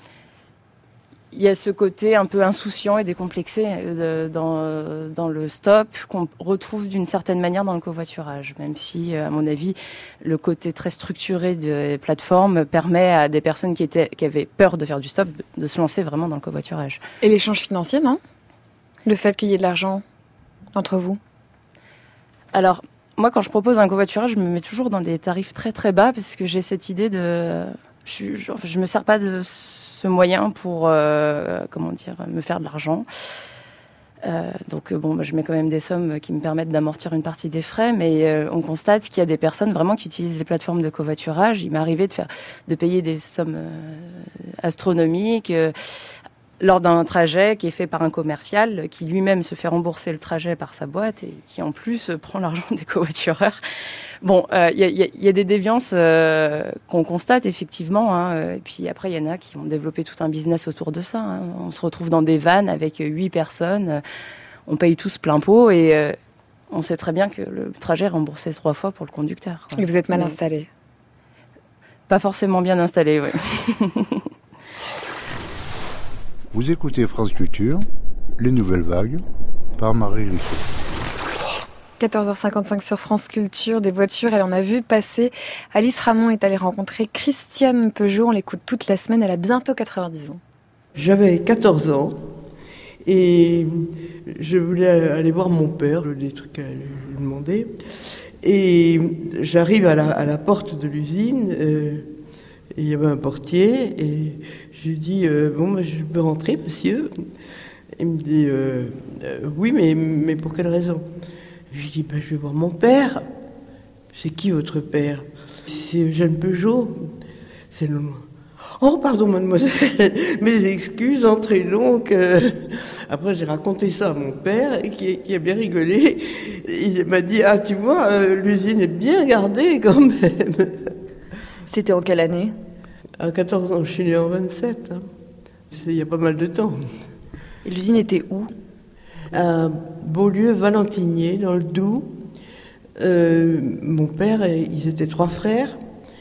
Speaker 5: il y a ce côté un peu insouciant et décomplexé euh, dans, dans le stop qu'on retrouve d'une certaine manière dans le covoiturage, même si, à mon avis, le côté très structuré des plateformes permet à des personnes qui, étaient, qui avaient peur de faire du stop de, de se lancer vraiment dans le covoiturage.
Speaker 1: Et l'échange financier, non ? Le fait qu'il y ait de l'argent entre vous ?
Speaker 5: Alors, moi, quand je propose un covoiturage, je me mets toujours dans des tarifs très très bas parce que j'ai cette idée de... Je, je, je me sers pas de ce moyen pour, euh, comment dire, me faire de l'argent. Euh, donc, bon, bah, je mets quand même des sommes qui me permettent d'amortir une partie des frais, mais euh, on constate qu'il y a des personnes vraiment qui utilisent les plateformes de covoiturage. Il m'est arrivé de faire, de payer des sommes euh, astronomiques. Euh, lors d'un trajet qui est fait par un commercial qui lui-même se fait rembourser le trajet par sa boîte et qui en plus prend l'argent des covoitureurs. Bon, il euh, y, y, y a des déviances euh, qu'on constate effectivement, hein, et puis après il y en a qui ont développé tout un business autour de ça. Hein. On se retrouve dans des vannes avec huit personnes, euh, on paye tous plein pot et euh, on sait très bien que le trajet est remboursé trois fois pour le conducteur. Quoi.
Speaker 1: Et vous êtes mal
Speaker 5: Mais
Speaker 1: installé?
Speaker 5: Pas forcément bien installé, oui.
Speaker 14: Vous écoutez France Culture, les nouvelles vagues, par Marie Richaud.
Speaker 1: quatorze heures cinquante-cinq sur France Culture, des voitures, elle en a vu passer. Alice Ramon est allée rencontrer Christiane Peugeot, on l'écoute toute la semaine, elle a bientôt quatre-vingt-dix ans.
Speaker 2: J'avais quatorze ans et je voulais aller voir mon père, des trucs à lui demander. Et j'arrive à la, à la porte de l'usine, euh, et il y avait un portier et je lui dis euh, « Bon, ben, je peux rentrer, monsieur ?» Il me dit euh, euh, « Oui, mais, mais pour quelle raison ?» Je lui dis, ben, je vais voir mon père. C'est qui votre père? C'est Eugène Peugeot. C'est le... Oh, pardon, mademoiselle, mes excuses, entrez donc. Après, j'ai raconté ça à mon père, qui, qui a bien rigolé. Il m'a dit, ah, tu vois, l'usine est bien gardée quand même.
Speaker 15: C'était en quelle année?
Speaker 2: À quatorze ans, je suis né en vingt-sept. Hein. C'est il y a pas mal de temps.
Speaker 15: Et l'usine était où?
Speaker 2: À Beaulieu-Valentinier, dans le Doubs. Euh, mon père, ils étaient trois frères,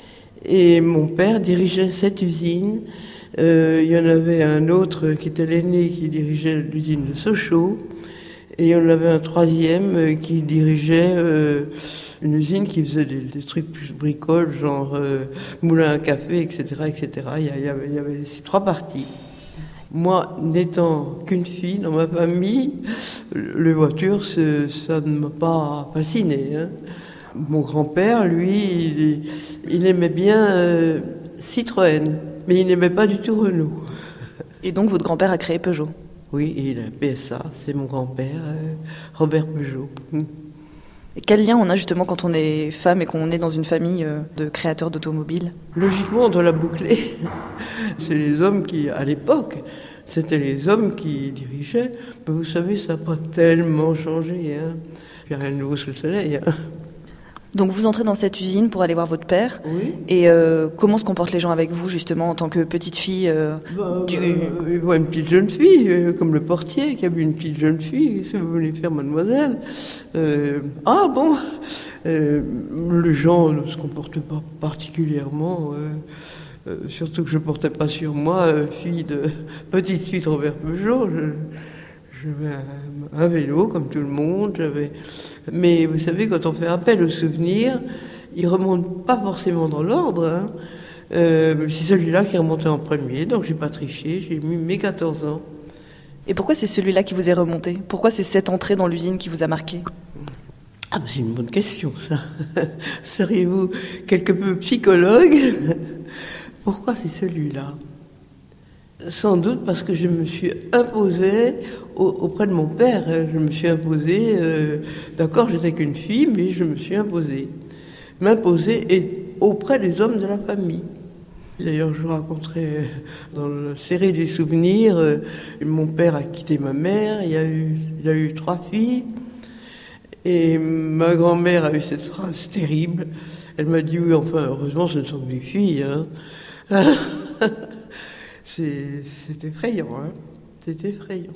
Speaker 2: et mon père dirigeait cette usine. Euh, il y en avait un autre qui était l'aîné, qui dirigeait l'usine de Sochaux, et il y en avait un troisième qui dirigeait euh, une usine qui faisait des, des trucs plus bricoles, genre euh, moulin à café, et cetera, et cetera. Il y avait, il y avait ces trois parties. Moi, n'étant qu'une fille dans ma famille, les voitures, ça ne m'a pas fasciné. Hein. Mon grand-père, lui, il, il aimait bien euh, Citroën, mais il n'aimait pas du tout Renault.
Speaker 15: Et donc, votre grand-père a créé Peugeot?
Speaker 2: Oui, et il a P S A, c'est mon grand-père, euh, Robert Peugeot.
Speaker 15: Et quel lien on a justement quand on est femme et qu'on est dans une famille de créateurs d'automobiles?
Speaker 2: Logiquement, on doit la boucler. C'est les hommes qui, à l'époque, c'était les hommes qui dirigeaient. Mais vous savez, ça n'a pas tellement changé. Hein. Il n'y a rien de nouveau sous le soleil. Hein.
Speaker 15: Donc vous entrez dans cette usine pour aller voir votre père.
Speaker 2: Oui.
Speaker 15: Et euh, comment se comportent les gens avec vous, justement, en tant que petite fille euh,
Speaker 2: bah,
Speaker 15: du...
Speaker 2: bah, Ils voient une petite jeune fille, euh, comme le portier qui a vu une petite jeune fille. Qu'est-ce que vous voulez faire, mademoiselle? euh, Ah bon euh, Les gens ne se comportent pas particulièrement... Euh, Euh, surtout que je ne portais pas sur moi, euh, fille de, petite fille de Robert Peugeot. Je, j'avais un, un vélo comme tout le monde. J'avais... Mais vous savez, quand on fait appel aux souvenirs, ils ne remontent pas forcément dans l'ordre. Hein. Euh, c'est celui-là qui est remonté en premier, donc je n'ai pas triché, j'ai mis mes quatorze ans.
Speaker 15: Et pourquoi c'est celui-là qui vous est remonté? Pourquoi c'est cette entrée dans l'usine qui vous a marqué?
Speaker 2: Ah ben c'est une bonne question, ça. Seriez-vous quelque peu psychologue? Pourquoi c'est celui-là? Sans doute parce que je me suis imposée auprès de mon père. Je me suis imposée, euh, d'accord, j'étais qu'une fille, mais je me suis imposée. M'imposer et auprès des hommes de la famille. D'ailleurs, je raconterai dans la série des souvenirs, euh, mon père a quitté ma mère, il a eu, il a eu trois filles, et ma grand-mère a eu cette phrase terrible. Elle m'a dit, oui, enfin, heureusement, ce ne sont que des filles, hein. c'est, c'est effrayant, hein. C'est effrayant.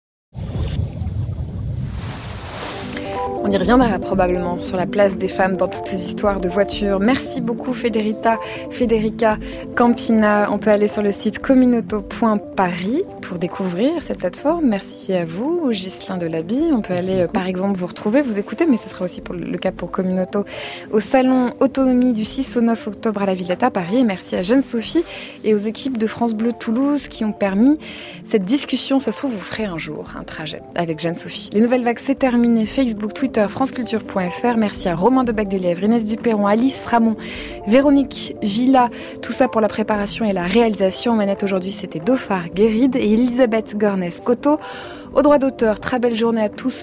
Speaker 1: On y reviendra probablement sur la place des femmes dans toutes ces histoires de voitures. Merci beaucoup Federica, Federica Campina. On peut aller sur le site communauto point paris pour découvrir cette plateforme. Merci à vous, Ghislain Delaby. On peut Merci aller beaucoup. Par exemple vous retrouver, vous écouter, mais ce sera aussi pour le cas pour Communauto au salon Autonomie du six au neuf octobre à la Villette à Paris. Et merci à Jeanne-Sophie et aux équipes de France Bleu Toulouse qui ont permis cette discussion. Ça se trouve, vous ferez un jour un trajet avec Jeanne-Sophie. Les nouvelles vagues, c'est terminé. Facebook, Twitter, franceculture point f r. Merci à Romain de Bac-de-Lièvre, Inès Duperron, Alice Ramon, Véronique Villa. Tout ça pour la préparation et la réalisation. En manette aujourd'hui, c'était Dauphard Guéride et Elisabeth Gornes-Coteau. Au droit d'auteur, très belle journée à tous.